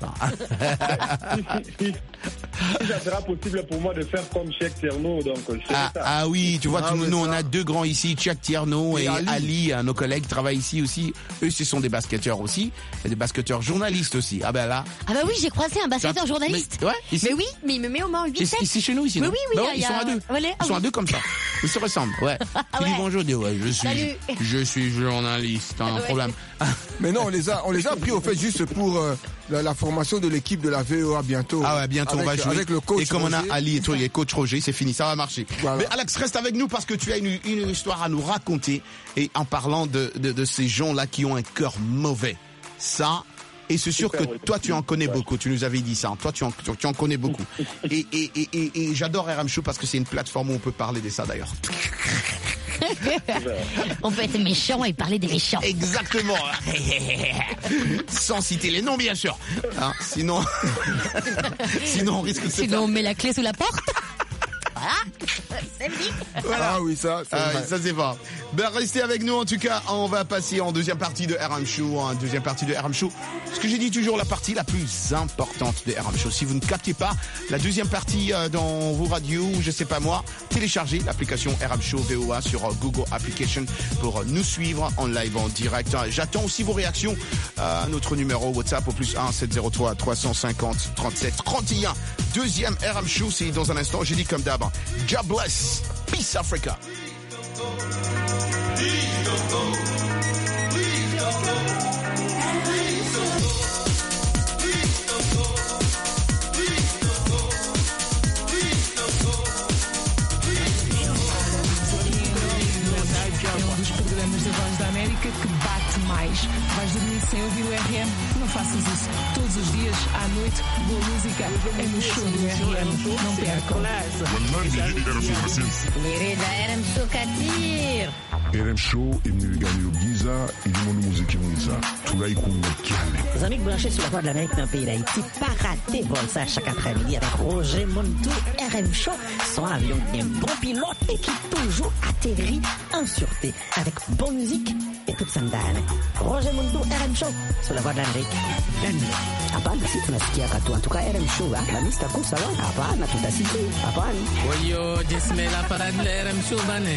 Si ça sera possible pour moi de faire comme Cheikh Tierno, donc ah oui, tu vois, nous on a 2 grands ici, Cheikh Tierno et Ali, nos collègues travaillent ici aussi. Eux, ce sont des basketteurs aussi, et des basketteurs journalistes aussi. Ah ben là. Ah bah oui, j'ai croisé un basketteur journaliste. Ici. Mais oui, mais il me met au moins 8-7. Ici chez nous ici. Mais oui, ils sont à 2. Ils sont à 2 comme ça. Ils se ressemblent. Ouais. Tu dis bonjour, dis je suis journaliste, un problème. Mais non, on les a pris au fait juste pour la formation de l'équipe de la VOA bientôt. Ah ouais, bientôt on va jouer avec le coach. Et comme Roger. on a Ali et toi, il est coach Roger, c'est fini, ça va marcher. Voilà. Mais Alex, reste avec nous parce que tu as une histoire à nous raconter et en parlant de ces gens-là qui ont un cœur mauvais. Ça, et c'est sûr que toi tu en connais beaucoup, tu nous avais dit ça, toi tu en connais beaucoup. Et j'adore RM Show parce que c'est une plateforme où on peut parler de ça d'ailleurs. On peut être méchant et parler des méchants. Exactement. Sans citer les noms, bien sûr. Hein, sinon, on risque de se Sinon, on met la clé sous la porte. Voilà, c'est dit. Voilà. Ah oui, ça c'est pas. Ben, restez avec nous en tout cas. On va passer en deuxième partie de RM Show. Ce que j'ai dit toujours, la partie la plus importante de RM Show. Si vous ne captez pas la deuxième partie dans vos radios, je sais pas moi, téléchargez l'application RM Show VOA sur Google Application pour nous suivre en live, en direct. J'attends aussi vos réactions à notre numéro WhatsApp au +1 703 350 37 31. Deuxième RM Show, c'est dans un instant. J'ai dit comme d'hab, God bless. Peace Africa. Programas da Voz da América que bate mais. Vais dormir sem ouvir o RM? Não faças isso. Todos os dias, à noite, boa música é no show do RM. Não percam. Querida RM Show Katir. RM Show est venu gagner au Giza et du monde musique Giza. Tout là, il compte calme. Les amis branchés sur la Voix de l'Amérique dans le pays d'Haïti, pas rater vol ça chaque après-midi avec Roger Montou, RM Show. Son avion bien bon pilote et qui toujours atterrit en sûreté avec bonne musique et toute sandane. Roger Montou, RM Show sur la Voix de l'Amérique. Hapana, si tunasikia katu. En tout cas, RM Show, la mista kusa wa. Hapana, tutasikia. Hapana. Wayo, jismela para RM Show bane.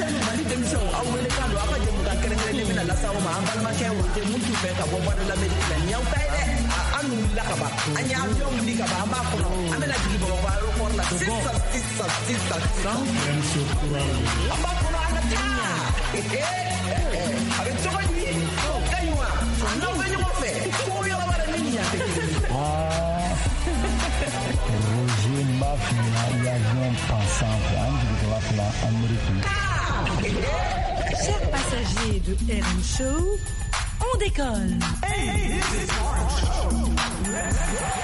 Roger Mafia, l'avion passant Chers passagers de RM Show, on décolle. Hey, this is RM Show. Let's go.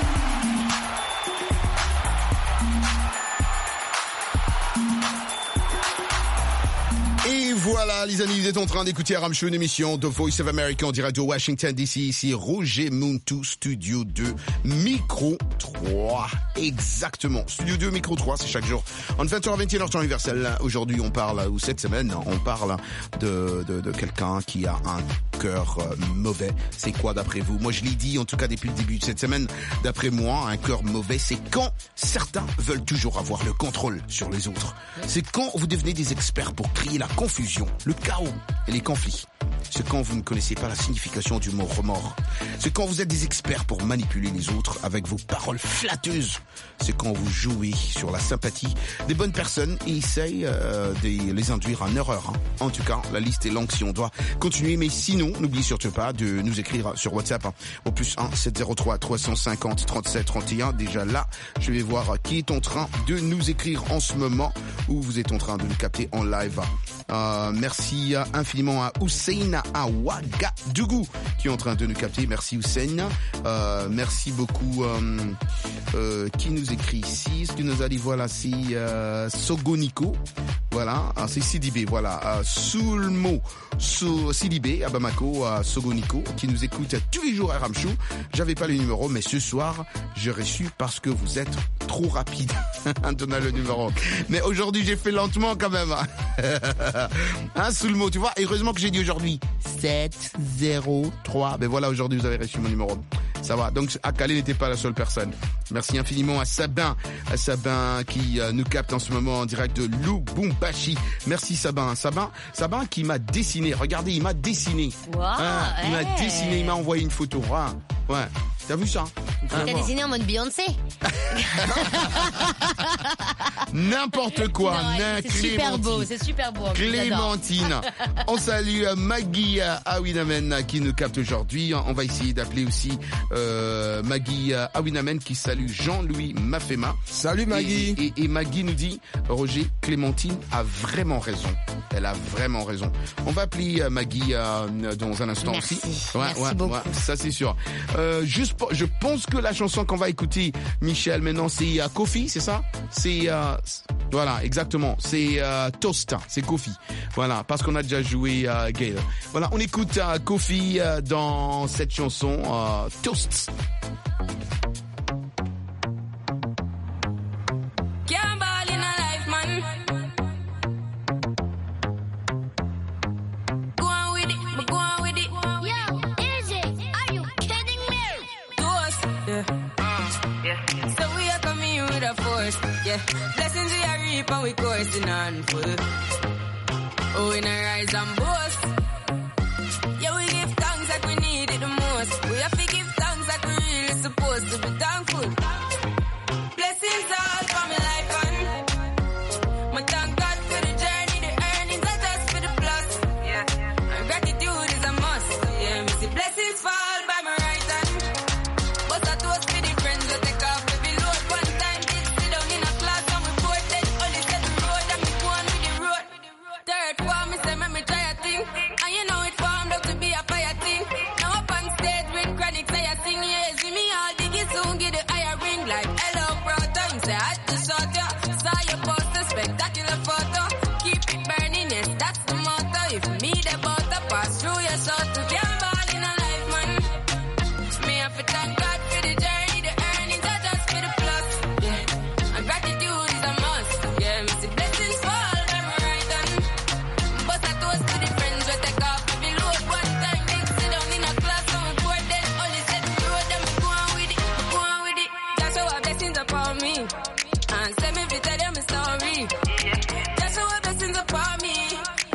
Et voilà, les amis, vous êtes en train d'écouter RM Show, une émission de Voice of America en direct de Washington DC. Ici Roger Montou, Studio 2, Micro 3. Exactement. Studio 2, Micro 3, c'est chaque jour. En 20h à 21h temps universel. Aujourd'hui, on parle, ou cette semaine, on parle de quelqu'un qui a un cœur mauvais. C'est quoi d'après vous? Moi, je l'ai dit, en tout cas, depuis le début de cette semaine. D'après moi, un cœur mauvais, c'est quand certains veulent toujours avoir le contrôle sur les autres. C'est quand vous devenez des experts pour créer la confusion, le chaos et les conflits. C'est quand vous ne connaissez pas la signification du mot remords. C'est quand vous êtes des experts pour manipuler les autres avec vos paroles flatteuses. C'est quand vous jouez sur la sympathie des bonnes personnes et essayez de les induire en erreur. En tout cas, la liste est longue si on doit continuer. Mais sinon, n'oubliez surtout pas de nous écrire sur WhatsApp au +1 703 350 37 31. Déjà là, je vais voir qui est en train de nous écrire en ce moment ou vous êtes en train de nous capter en live. Merci infiniment à Hussein à Ouagadougou qui est en train de nous capter. Merci Hussein. Merci beaucoup. Qui nous écrit ici? Est-ce que nous allons voir là? C'est Sogoniko. Voilà. C'est Sidibé. Voilà. Soulmo. Sidibé à Bamako. Sogoniko qui nous écoute tous les jours à RM Show. J'avais pas le numéro, mais ce soir, j'ai reçu parce que vous êtes trop rapide. On a le numéro. Mais aujourd'hui, j'ai fait lentement quand même. Hein, Soulmo, tu vois, heureusement que j'ai dit aujourd'hui 703. Ben voilà, aujourd'hui vous avez reçu mon numéro. Ça va. Donc Akale n'était pas la seule personne. Merci infiniment à Sabin qui nous capte en ce moment en direct de Lubumbashi. Merci Sabin qui m'a dessiné. Regardez, il m'a dessiné. Wow, il m'a dessiné, il m'a envoyé une photo. Ouais. T'as vu ça? T'as dessiné en mode Beyoncé. N'importe quoi. C'est super beau. Clémentine. On salue Maggie Awinamen qui nous capte aujourd'hui. On va essayer d'appeler aussi Maggie Awinamen qui salue Jean-Louis Mafema. Salut Maggie. Et Maggie nous dit, Roger, Clémentine a vraiment raison. Elle a vraiment raison. On va appeler Maggie dans un instant aussi. Merci beaucoup. Ça c'est sûr. Je pense que la chanson qu'on va écouter, Michel, maintenant, c'est Kofi, c'est ça? C'est voilà, exactement. C'est Toast, c'est Kofi. Voilà, parce qu'on a déjà joué Gail. Voilà, on écoute Kofi dans cette chanson Toast. Yeah, blessings we are reap and we coursing on full. Oh, we not rise and boast. Yeah, we give thanks like we need it the most. We have to give thanks like we really supposed to be thankful. Blessings all for my life and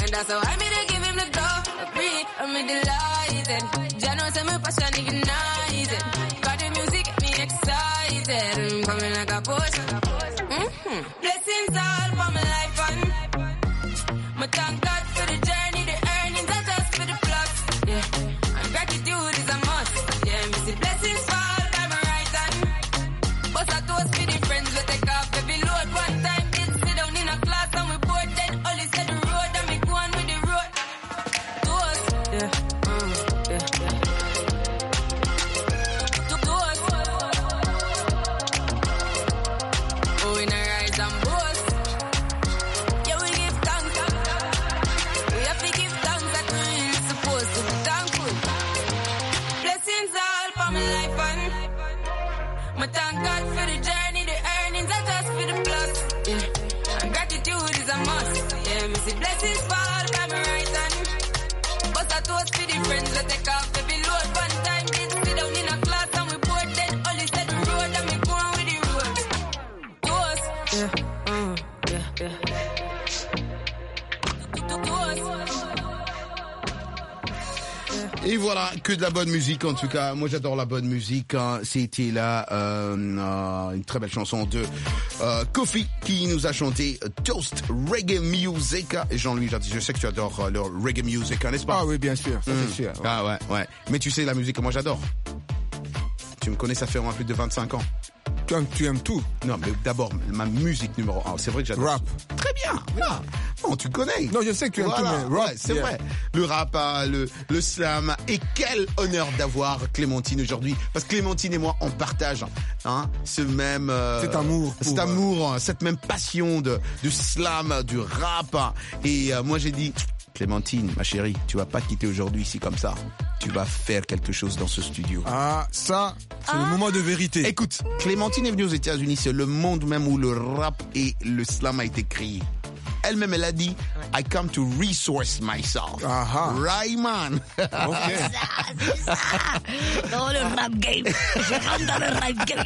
that's how I made to give him the door. Free, I'm delighted. Jah knows I'm a passion ignited. Got the music, get me excited. I'm coming like a potion. Blessings all for my life and my thank God for the journey, the earnings are just for the plus. Yeah, and gratitude is a must. Yeah, me see blessings fall by my right hand. But I toast for the friends we take off every load. One time did sit down in a class and we bored. Then only said the road and me go on with the road. Toast, yeah, yeah, yeah. Toast. Oh, in a rise and boast. Yeah, we give thanks. We have to give thanks that we're really supposed to be thankful. Blessings all for my life and my thank God for the journey, the earnings are just for the plus. Yeah, and gratitude is a must. Yeah, me see blessings fall by my right hand. But I toast for the friends that take off every load. One time did sit down in a class and we bored. Then only said the road and me go on with the road. Toast. Yeah, yeah, yeah. Et voilà, que de la bonne musique en tout cas. Moi j'adore la bonne musique. Hein. C'était là une très belle chanson de Kofi qui nous a chanté Toast Reggae Music. Et Jean-Louis, je sais que tu adores le reggae music, n'est-ce pas? Ah oui, bien sûr, ça c'est sûr. Ouais. Ah ouais. Mais tu sais la musique que moi j'adore. Tu me connais, ça fait au moins plus de 25 ans. Tu aimes tout? Non, mais d'abord, ma musique numéro 1, c'est vrai que j'adore. Rap. Très bien. Ah. Non, tu connais. Non, je sais que tu aimes tout, mais rap. Ouais, c'est vrai. Le rap, le slam. Et quel honneur d'avoir Clémentine aujourd'hui. Parce que Clémentine et moi, on partage ce même... cet amour. Cet amour, cette même passion du slam, du rap. Et moi, j'ai dit... Clémentine, ma chérie, tu vas pas quitter aujourd'hui ici comme ça. Tu vas faire quelque chose dans ce studio. Ah, ça, c'est le moment de vérité. Écoute, Clémentine est venue aux États-Unis, c'est le monde même où le rap et le slam a été créé. Elle-même, elle a dit, I come to resource myself. Right, man. Ok. C'est ça. Dans le rap game. Je rentre dans le rap game.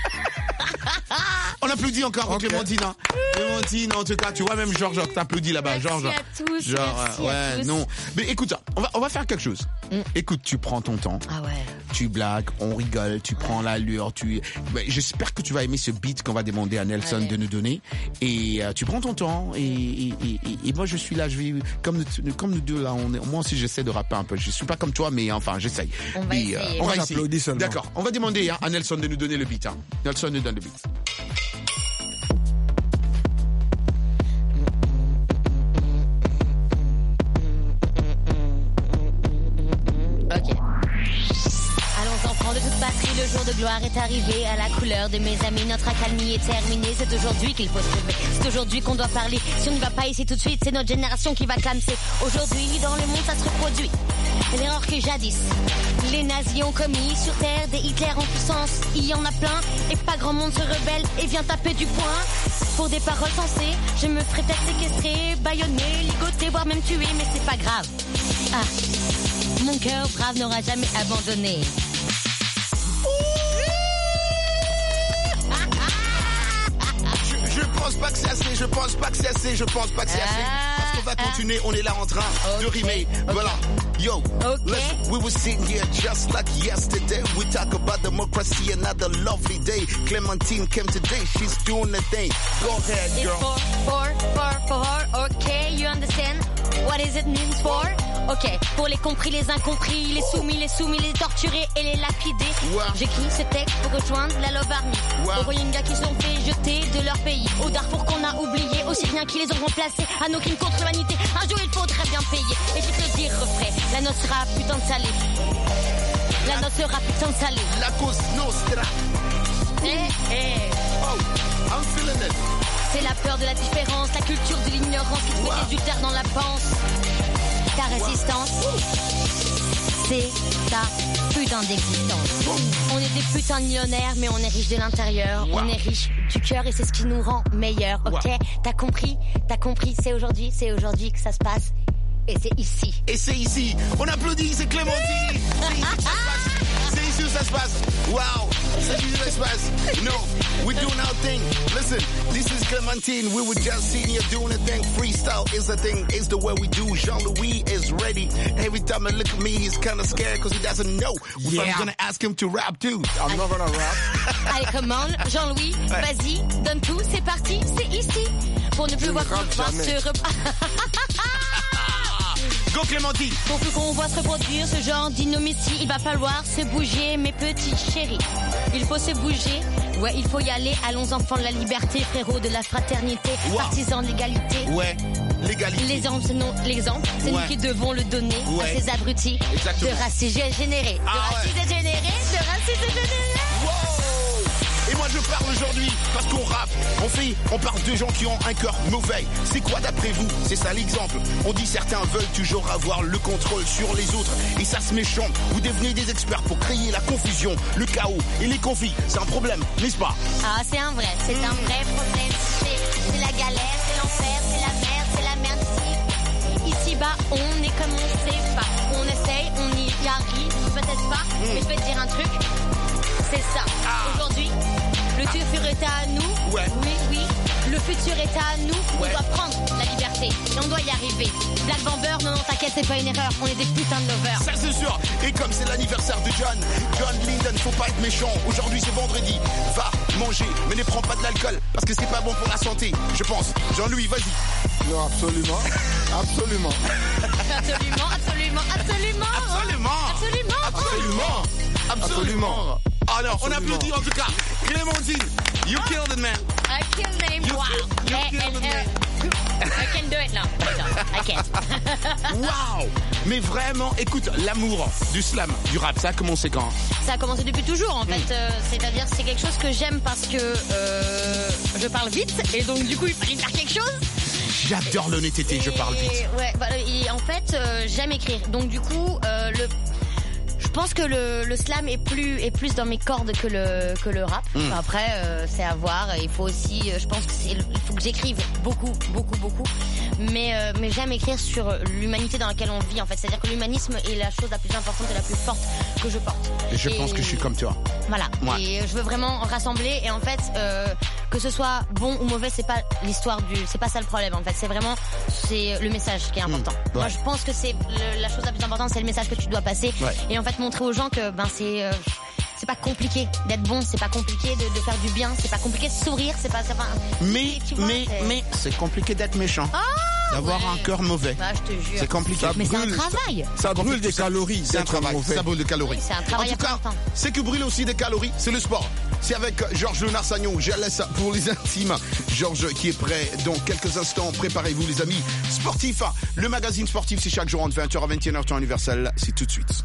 On applaudit encore pour Clémentine. Hein. Clémentine, en tout cas, tu vois, même Georges t'applaudit là-bas. Merci Georges. à tous. Genre, ouais, non. Mais écoute, on va faire quelque chose. Écoute, tu prends ton temps. Ah ouais. Tu blagues, on rigole, tu prends l'allure, j'espère que tu vas aimer ce beat qu'on va demander à Nelson de nous donner. Et tu prends ton temps et moi je suis là, je vais comme nous deux là, moi aussi j'essaie de rapper un peu. Je suis pas comme toi, mais enfin j'essaye. On va essayer. On va essayer. Seulement. D'accord. On va demander à Nelson de nous donner le beat. Hein. Nelson nous donne le beat. De toute batterie, le jour de gloire est arrivé. À la couleur de mes amis, notre accalmie est terminée. C'est aujourd'hui qu'il faut se lever, c'est aujourd'hui qu'on doit parler. Si on ne va pas ici tout de suite, c'est notre génération qui va clamser. Aujourd'hui, dans le monde, ça se reproduit. L'erreur que jadis les nazis ont commis sur terre, des Hitler en puissance, il y en a plein. Et pas grand monde se rebelle et vient taper du poing. Pour des paroles sensées, je me ferai peut-être séquestrer, bâillonner, ligoter, voire même tuer, mais c'est pas grave. Ah, mon cœur brave n'aura jamais abandonné. Je pense pas que c'est assez, Parce qu'on va continuer, on est là en train de rimer. Voilà. Yo, listen, we were sitting here just like yesterday. We talk about democracy, another lovely day. Clementine came today, she's doing the thing. Go ahead, girl. It's for, okay, you understand what is it means for? Ok, pour les compris, les incompris, les soumis, les torturés et les lapidés. J'écris ce texte pour rejoindre la Love Army. Aux Rohingyas qui sont fait jeter de leur pays. Aux Darfour qu'on a oublié, aux Syriens qui les ont remplacés. À nos crimes contre l'humanité, un jour il faudra bien payer. Et je te le dire, refrain, la noce sera putain de salée. La noce sera putain de salée. La cause nostra. Oh, I'm feeling it. C'est la peur de la différence, la culture de l'ignorance qui te met du terre dans la panse. Ta résistance, c'est ta putain d'existence. On est des putains de millionnaires, mais on est riche de l'intérieur. On est riche du cœur et c'est ce qui nous rend meilleurs. Ok, t'as compris, c'est aujourd'hui que ça se passe. Et c'est ici. On applaudit, c'est Clémentine. C'est ici ici où ça se passe. Wow, c'est ici où ça se passe. No, we're doing our thing. Listen, this is Clementine. We were just seeing you doing a thing. Freestyle is the thing, is the way we do. Jean-Louis is ready. Every time I look at me, he's kind of scared because he doesn't know if I'm going to ask him to rap too. I'm not going to rap. Allez, commande, Jean-Louis, vas-y, donne tout, c'est parti, c'est ici. Pour ne plus voir ce repas. Go Clémentine. Pour plus qu'on voit se reproduire ce genre d'innométie, il va falloir se bouger, mes petits chéris. Il faut se bouger, ouais, il faut y aller. Allons enfants de la liberté, frérot de la fraternité, partisans de l'égalité. Ouais, l'égalité. L'exemple, c'est nous qui devons le donner à ces abrutis. Exactement. De racisme généré. De racisme généré, de racisme généré. Et moi je parle aujourd'hui parce qu'on rappe, on parle de gens qui ont un cœur mauvais. C'est quoi d'après vous? C'est ça l'exemple. On dit certains veulent toujours avoir le contrôle sur les autres et ça se méchant. Vous devenez des experts pour créer la confusion, le chaos et les conflits. C'est un problème, n'est-ce pas? Ah, c'est un vrai problème. C'est la galère, c'est l'enfer, c'est la merde. Ici-bas, on est comme on sait pas. On essaye, on y arrive, peut-être pas. Mais je vais te dire un truc. C'est ça. Aujourd'hui, le futur est à nous. Ouais. Oui. Le futur est à nous. On doit prendre la liberté. Et on doit y arriver. Black Bomber, non, t'inquiète, c'est pas une erreur. On est des putains de lovers. Ça, c'est sûr. Et comme c'est l'anniversaire de John Linden, faut pas être méchant. Aujourd'hui, c'est vendredi. Va manger, mais ne prends pas de l'alcool. Parce que c'est pas bon pour la santé, je pense. Jean-Louis, vas-y. Non, absolument. Absolument. Ah non, on applaudit en tout cas. Clémentine, you killed it, man. I killed him. Wow. I can do it now. I can't. Wow. Mais vraiment, écoute, l'amour du slam, du rap, ça a commencé quand? Ça a commencé depuis toujours, en fait. C'est-à-dire, c'est quelque chose que j'aime parce que je parle vite. Et donc, du coup, il fallait faire quelque chose. J'adore l'honnêteté, je parle vite. Ouais, et en fait, j'aime écrire. Donc, du coup, je pense que le slam est plus dans mes cordes que le rap. Après, c'est à voir. Il faut aussi, je pense il faut que j'écrive beaucoup. Mais j'aime écrire sur l'humanité dans laquelle on vit, en fait. C'est-à-dire que l'humanisme est la chose la plus importante et la plus forte que je porte. Et je pense que je suis comme toi. Voilà. Ouais. Et je veux vraiment rassembler. Et en fait, que ce soit bon ou mauvais, c'est pas c'est pas ça le problème, en fait. C'est le message qui est important. Moi, je pense que c'est la chose la plus importante, c'est le message que tu dois passer. Ouais. Et en fait, montrer aux gens que c'est pas compliqué d'être bon, c'est pas compliqué de faire du bien, c'est pas compliqué de sourire, c'est pas mais c'est compliqué d'être méchant. D'avoir un cœur mauvais. Bah, je te jure. C'est compliqué. Mais c'est un travail. Ça brûle des calories. C'est un travail. Ça brûle des calories. Oui, c'est un travail. En tout cas, c'est que brûle aussi des calories, c'est le sport. C'est avec Georges Leonard-Sagnon. Je laisse pour les intimes. Georges qui est prêt dans quelques instants. Préparez-vous les amis. Sportif. Le magazine sportif, c'est chaque jour entre 20h à 21h temps universel. C'est tout de suite.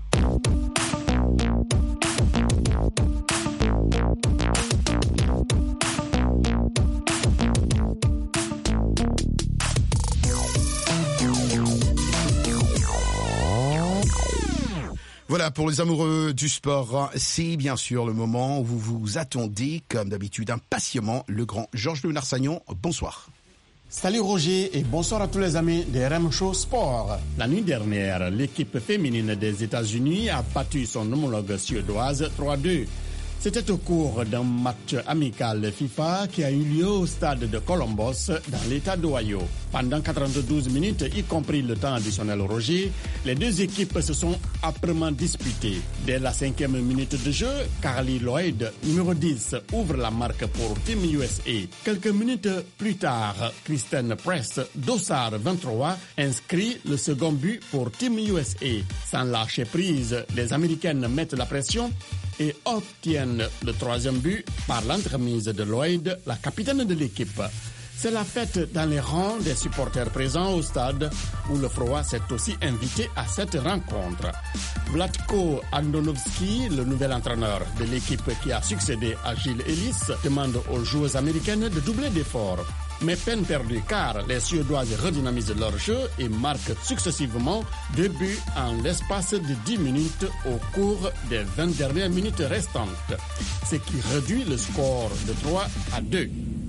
Voilà, pour les amoureux du sport, c'est bien sûr le moment où vous vous attendez, comme d'habitude, impatiemment, le grand Georges Leonard-Sagnon. Bonsoir. Salut Roger et bonsoir à tous les amis de RM Show Sport. La nuit dernière, l'équipe féminine des États-Unis a battu son homologue suédoise 3-2. C'était au cours d'un match amical FIFA qui a eu lieu au stade de Columbus dans l'État d'Ohio. Pendant 92 minutes, y compris le temps additionnel Roger, les deux équipes se sont âprement disputées. Dès la 5e minute de jeu, Carly Lloyd, numéro 10, ouvre la marque pour Team USA. Quelques minutes plus tard, Kristen Press, dossard 23, inscrit le second but pour Team USA. Sans lâcher prise, les Américaines mettent la pression et obtiennent le troisième but par l'entremise de Lloyd, la capitaine de l'équipe. C'est la fête dans les rangs des supporters présents au stade où le Froid s'est aussi invité à cette rencontre. Vlatko Andonovski, le nouvel entraîneur de l'équipe qui a succédé à Gilles Ellis, demande aux joueuses américaines de doubler d'efforts. Mais peine perdue car les Suédoises redynamisent leur jeu et marquent successivement 2 buts en l'espace de 10 minutes au cours des 20 dernières minutes restantes, ce qui réduit le score de 3-2.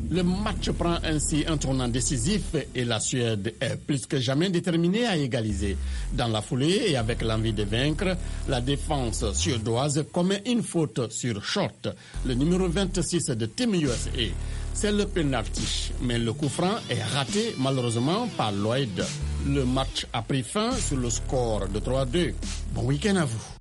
Le match prend ainsi un tournant décisif et la Suède est plus que jamais déterminée à égaliser. Dans la foulée et avec l'envie de vaincre, la défense suédoise commet une faute sur Short, le numéro 26 de Team USA. C'est le penalty, mais le coup franc est raté malheureusement par Lloyd. Le match a pris fin sur le score de 3-2. Bon week-end à vous.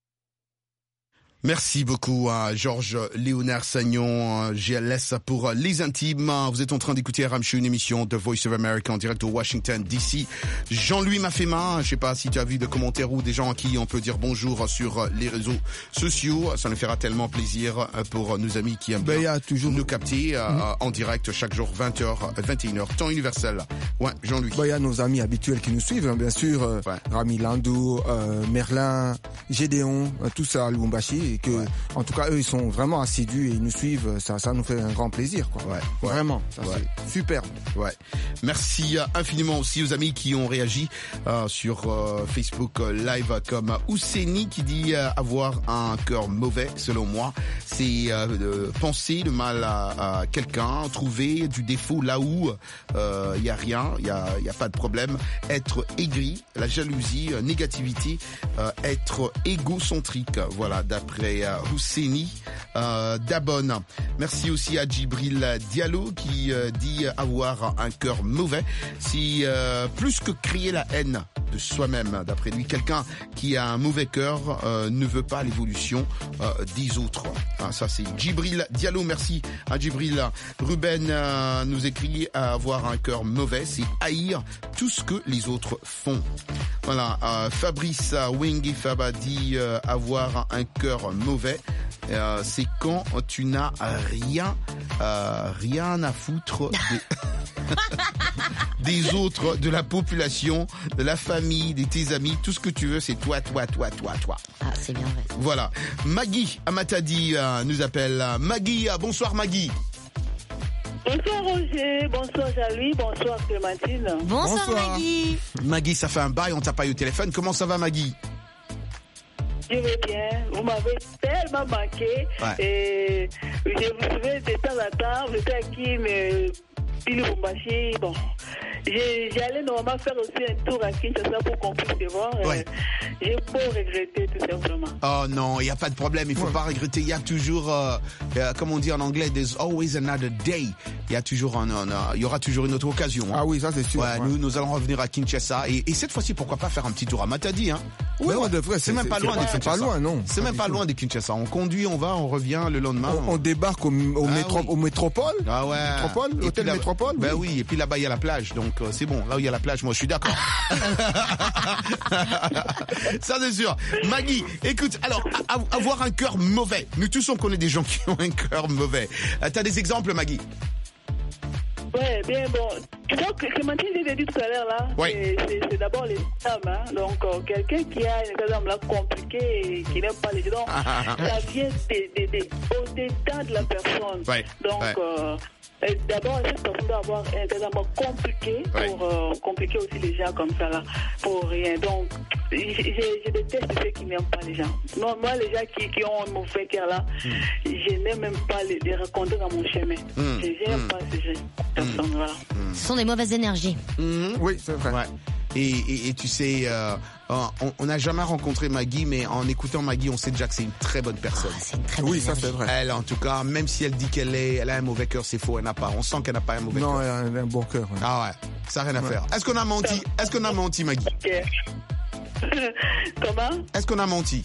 Merci beaucoup à Georges Léonard Sagnon, GLS pour les intimes. Vous êtes en train d'écouter RM Show, une émission de Voice of America en direct de Washington DC. Jean-Louis Mafema, je sais pas si tu as vu des commentaires ou des gens à qui on peut dire bonjour sur les réseaux sociaux. Ça nous fera tellement plaisir pour nos amis qui aiment bien nous capter en direct chaque jour 20h, 21h, temps universel. Ouais, Jean-Louis. Il y a nos amis habituels qui nous suivent, bien sûr. Rami Landou, Merlin, Gédéon, tout ça à Lubumbashi. Et que, en tout cas, eux, ils sont vraiment assidus et ils nous suivent. Ça nous fait un grand plaisir, quoi. Vraiment. C'est superbe. Ouais. Merci infiniment aussi aux amis qui ont réagi sur Facebook Live, comme Ouseni qui dit avoir un cœur mauvais, selon moi. C'est penser le mal à quelqu'un, trouver du défaut là où il y a rien, il y a pas de problème. Être aigri, la jalousie, négativité, être égocentrique. Voilà, d'après Husseini Dabon. Merci aussi à Djibril Diallo qui dit avoir un cœur mauvais. C'est plus que crier la haine de soi-même. D'après lui, quelqu'un qui a un mauvais cœur ne veut pas l'évolution des autres. Ça, c'est Djibril Diallo. Merci à Djibril. Ruben nous écrit avoir un cœur mauvais, c'est haïr tout ce que les autres font. Voilà. Fabrice Wengi Faba dit avoir un cœur mauvais, c'est quand tu n'as rien à foutre des autres, de la population, de la famille, de tes amis, tout ce que tu veux, c'est toi. Ah, c'est bien vrai. Voilà. Maggie Amatadi nous appelle. Maggie, bonsoir Maggie. Bonsoir Roger, bonsoir Jean-Louis, bonsoir Clémentine. Bonsoir Maggie. Maggie, ça fait un bail, on t'a pas eu au téléphone. Comment ça va Maggie? Je vais bien, vous m'avez tellement manqué. Et je vous souviens de temps en temps, vous étiez aquí, mais Pili Bumbashi, bon. J'allais normalement faire aussi un tour à Kinshasa pour qu'on puisse se voir. J'ai beau regretter tout simplement. Oh non, il n'y a pas de problème, il ne faut pas regretter. Il y a toujours, comme on dit en anglais, there's always another day. Il y a toujours il y aura toujours une autre occasion. Hein. Ah oui, ça c'est sûr. Nous allons revenir à Kinshasa. Et cette fois-ci, pourquoi pas faire un petit tour à Matadi, hein? Oui, on devrait. C'est même pas loin de Kinshasa. Pas loin, non. C'est même pas loin de Kinshasa. On conduit, on va, on revient le lendemain. On débarque au métropole. Ah ouais. Métropole, l'hôtel Métropole. Ben oui, et puis là-bas il y a la plage, donc c'est bon. Là où il y a la plage, moi je suis d'accord. Ça c'est sûr. Maggie, écoute, alors avoir un cœur mauvais. Nous tous on connaît des gens qui ont un cœur mauvais. T'as des exemples, Maggie? Ouais, bien bon. Tu vois que Clémentine l'a dit tout à l'heure là, c'est d'abord les femmes, hein. Donc quelqu'un qui a une exemple là compliquée et qui n'aime pas les gens, ça vient au-dedans de la personne. Ouais. Donc d'abord, cette personne doit avoir un raisonnement compliqué pour compliquer aussi les gens comme ça là, pour rien. Donc, je déteste ceux qui n'aiment pas les gens. Non, moi, les gens qui ont un mauvais cœur là, je n'aime même pas les rencontrer dans mon chemin. Je n'aime pas ces personnes là. Ce sont des mauvaises énergies. Oui, c'est vrai. Ouais. Et tu sais, on n'a jamais rencontré Maggie, mais en écoutant Maggie, on sait déjà que c'est une très bonne personne. C'est une très bonne Oui, ça c'est vrai. Elle, en tout cas, même si elle dit elle a un mauvais cœur, c'est faux, elle n'a pas. On sent qu'elle n'a pas un mauvais cœur. Non, elle a un bon cœur. Ouais. Ah ouais, ça n'a rien à faire. Est-ce qu'on a menti, Maggie? Comment? Est-ce qu'on a menti?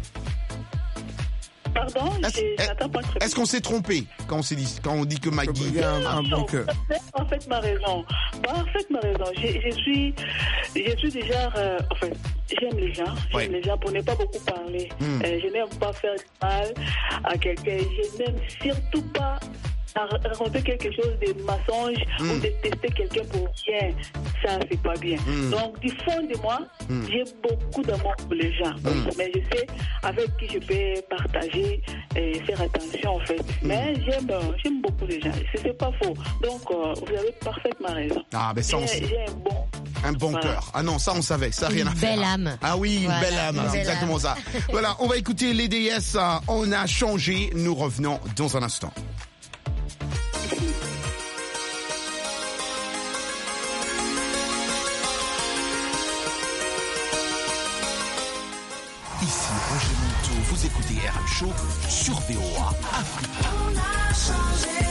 Pardon? Est-ce qu'on s'est trompé quand on dit que Maggie a un bon cœur? Parfaitement raison. Je suis déjà, en fait, j'aime les gens. J'aime les gens pour ne pas beaucoup parler. Je n'aime pas faire du mal à quelqu'un. Je n'aime surtout pas raconter quelque chose de mensonge ou de tester quelqu'un pour rien. Ça, c'est pas bien. Donc, du fond de moi, j'ai beaucoup d'amour pour les gens. Mais je sais avec qui je peux partager et faire attention, en fait. Mais j'aime beaucoup les gens. C'est pas faux. Donc, vous avez parfaitement raison. Ah, ben ça, j'ai un bon cœur. Ah non, ça, on savait. Ça, rien à faire. Une belle âme. Ah oui, une belle âme. C'est exactement ça. Voilà, on va écouter les DS. On a changé. Nous revenons dans un instant. vous écoutez RM Show sur VOA Afrique. On a changé.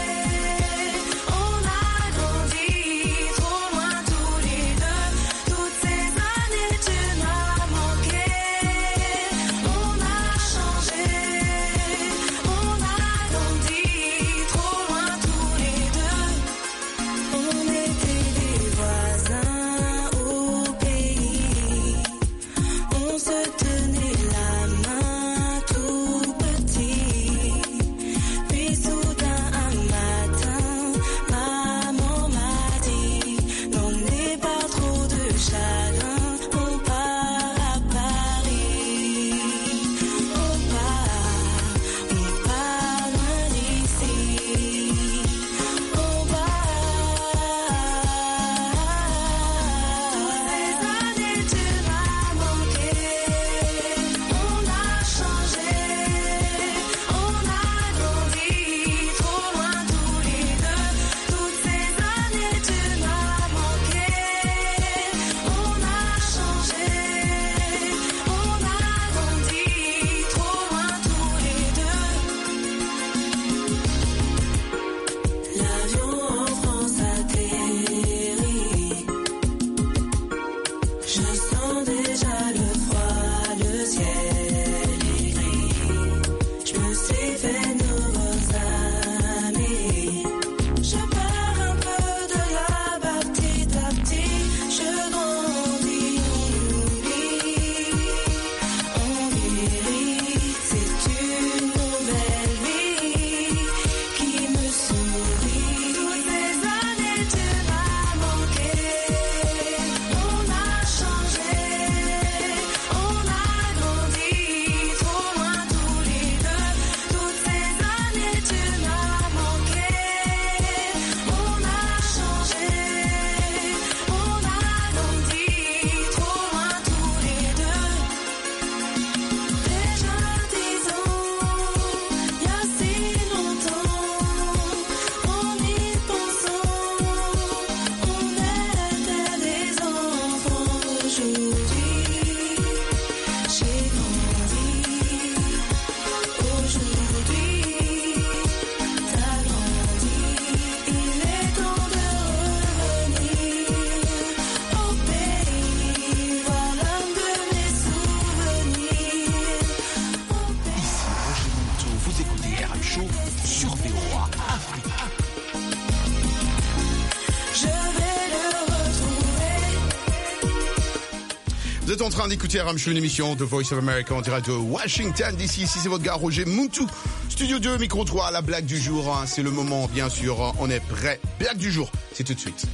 Vous êtes en train d'écouter RM Show, une émission de Voice of America en direct de Washington DC. Ici, c'est votre gars Roger Muntu. Studio 2, micro 3, la blague du jour. C'est le moment, bien sûr. On est prêt. Blague du jour, c'est tout de suite.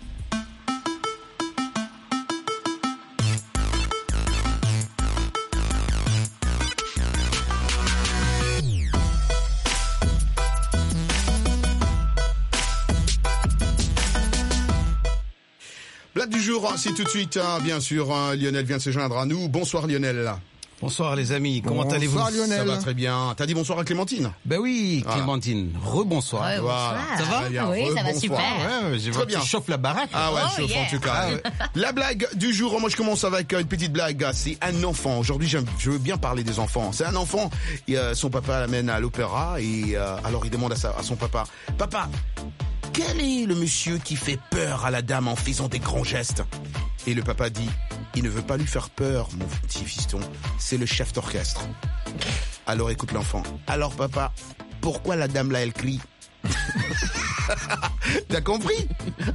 Blague du jour, c'est tout de suite, bien sûr. Lionel vient de se joindre à nous. Bonsoir Lionel. Bonsoir les amis, comment allez-vous? Bonsoir Lionel. Ça va très bien. T'as dit bonsoir à Clémentine? Ben oui, Clémentine. Rebonsoir. Ouais, bonsoir. Ça va? Bien. Oui, ça va super. Ouais, j'ai vu que tu chauffes la baraque. Ah ouais, chauffe en tout cas. La blague du jour, moi je commence avec une petite blague. C'est un enfant. Aujourd'hui, je veux bien parler des enfants. C'est un enfant, son papa l'amène à l'opéra et alors il demande à son papa, « Papa, quel est le monsieur qui fait peur à la dame en faisant des grands gestes ?» Et le papa dit, il ne veut pas lui faire peur, mon petit fiston, c'est le chef d'orchestre. Alors écoute l'enfant. Alors papa, pourquoi la dame là elle crie? T'as compris?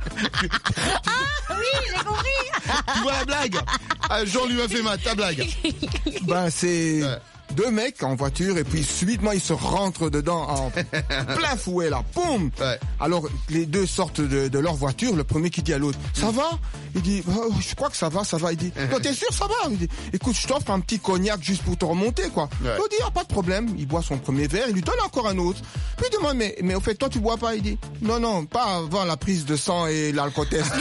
Ah oui, j'ai compris. Tu vois la blague? Jean lui a fait ta blague. Ben c'est... Deux mecs en voiture et puis subitement ils se rentrent dedans en plein fouet là, boum. Ouais. Alors les deux sortent de leur voiture, le premier qui dit à l'autre, ça va? Il dit, je crois que ça va. Il dit, non t'es sûr ça va? Il dit, écoute je t'offre un petit cognac juste pour te remonter quoi. Ouais. Il dit, pas de problème, il boit son premier verre, il lui donne encore un autre. Puis il demande, mais au fait toi tu bois pas? Il dit, non, pas avant la prise de sang et l'alcotest.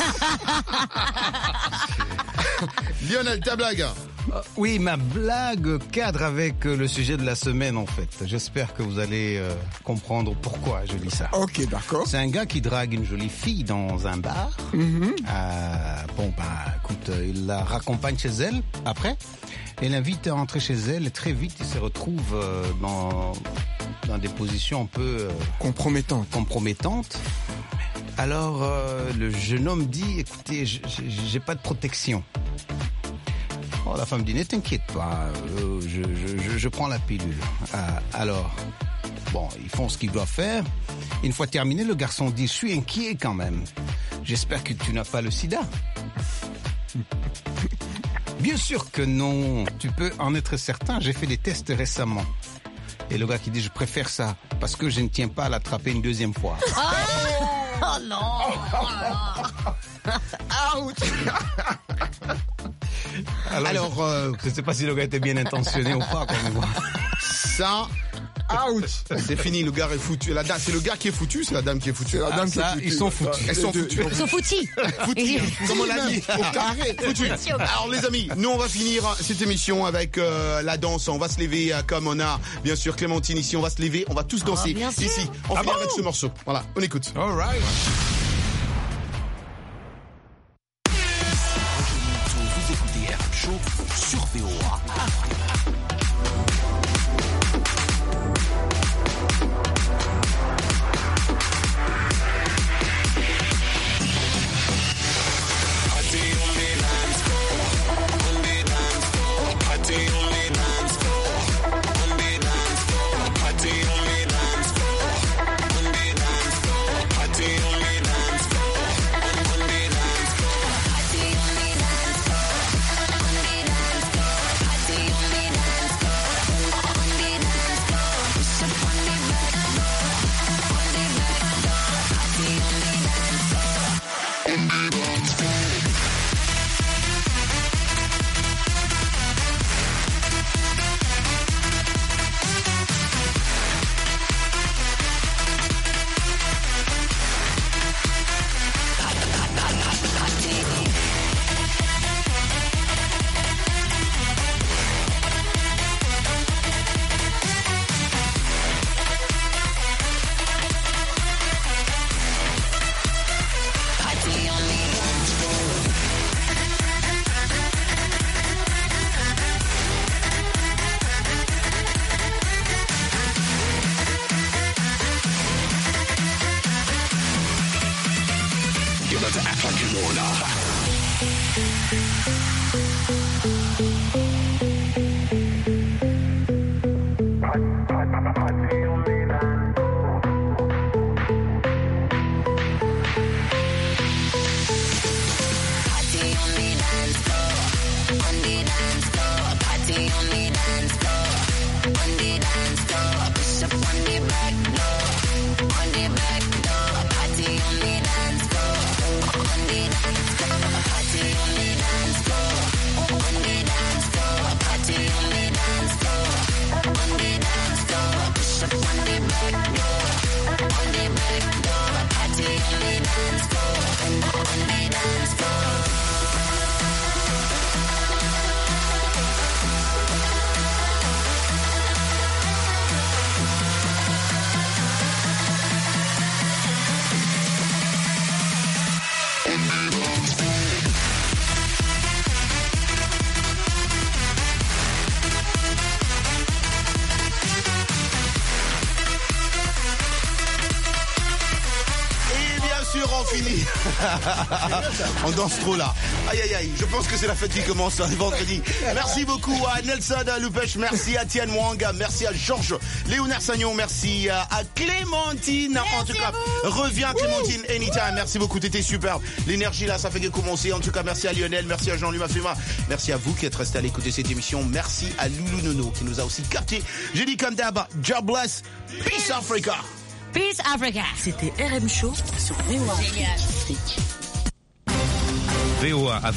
Lionel, ta blague? Oui, ma blague cadre avec le sujet de la semaine en fait. J'espère que vous allez comprendre pourquoi je dis ça. Ok, d'accord. C'est un gars qui drague une jolie fille dans un bar Bon, écoute, il la raccompagne chez elle après. Et l'invite à entrer chez elle et très vite, il se retrouve dans des positions un peu compromettantes. Alors, le jeune homme dit, écoutez, j'ai pas de protection. Oh, la femme dit, ne t'inquiète pas, je prends la pilule. Alors, bon, ils font ce qu'ils doivent faire. Une fois terminé, le garçon dit, je suis inquiet quand même. J'espère que tu n'as pas le sida. Bien sûr que non, tu peux en être certain, j'ai fait des tests récemment. Et le gars qui dit, je préfère ça, parce que je ne tiens pas à l'attraper une deuxième fois. Oh non. Alors, je ne sais pas si le gars était bien intentionné ou pas. Ça... Ouch! C'est fini, le gars est foutu. C'est le gars qui est foutu, c'est la dame qui est foutue. C'est la dame qui est foutue. Ils sont foutus. Elles sont foutues. Ils sont foutis. Foutus, comme on l'a dit. Au carré, foutus. Alors les amis, nous on va finir cette émission avec la danse. On va se lever comme on a, bien sûr, Clémentine ici. On va se lever, on va tous danser ici. On finit avec ce morceau. Voilà, on écoute. All right. Vous écoutez RM Show sur VOA. On danse trop là. Aïe aïe aïe, je pense que c'est la fête qui commence vendredi. Merci beaucoup à Nelson Loupech, merci à Tian Mwanga, merci à Georges Léonard Sagnon, merci à Clémentine. Merci en tout cas, reviens Clémentine anytime. Merci beaucoup, t'étais superbe. L'énergie là, ça fait que commencer. En tout cas, merci à Lionel, merci à Jean-Louis Mafema, merci à vous qui êtes restés à l'écouter cette émission. Merci à Loulou Nono qui nous a aussi capté. J'ai dit comme d'hab, God bless, Peace Africa. Peace Africa. C'était RM Show sur VOA. Génial. VOA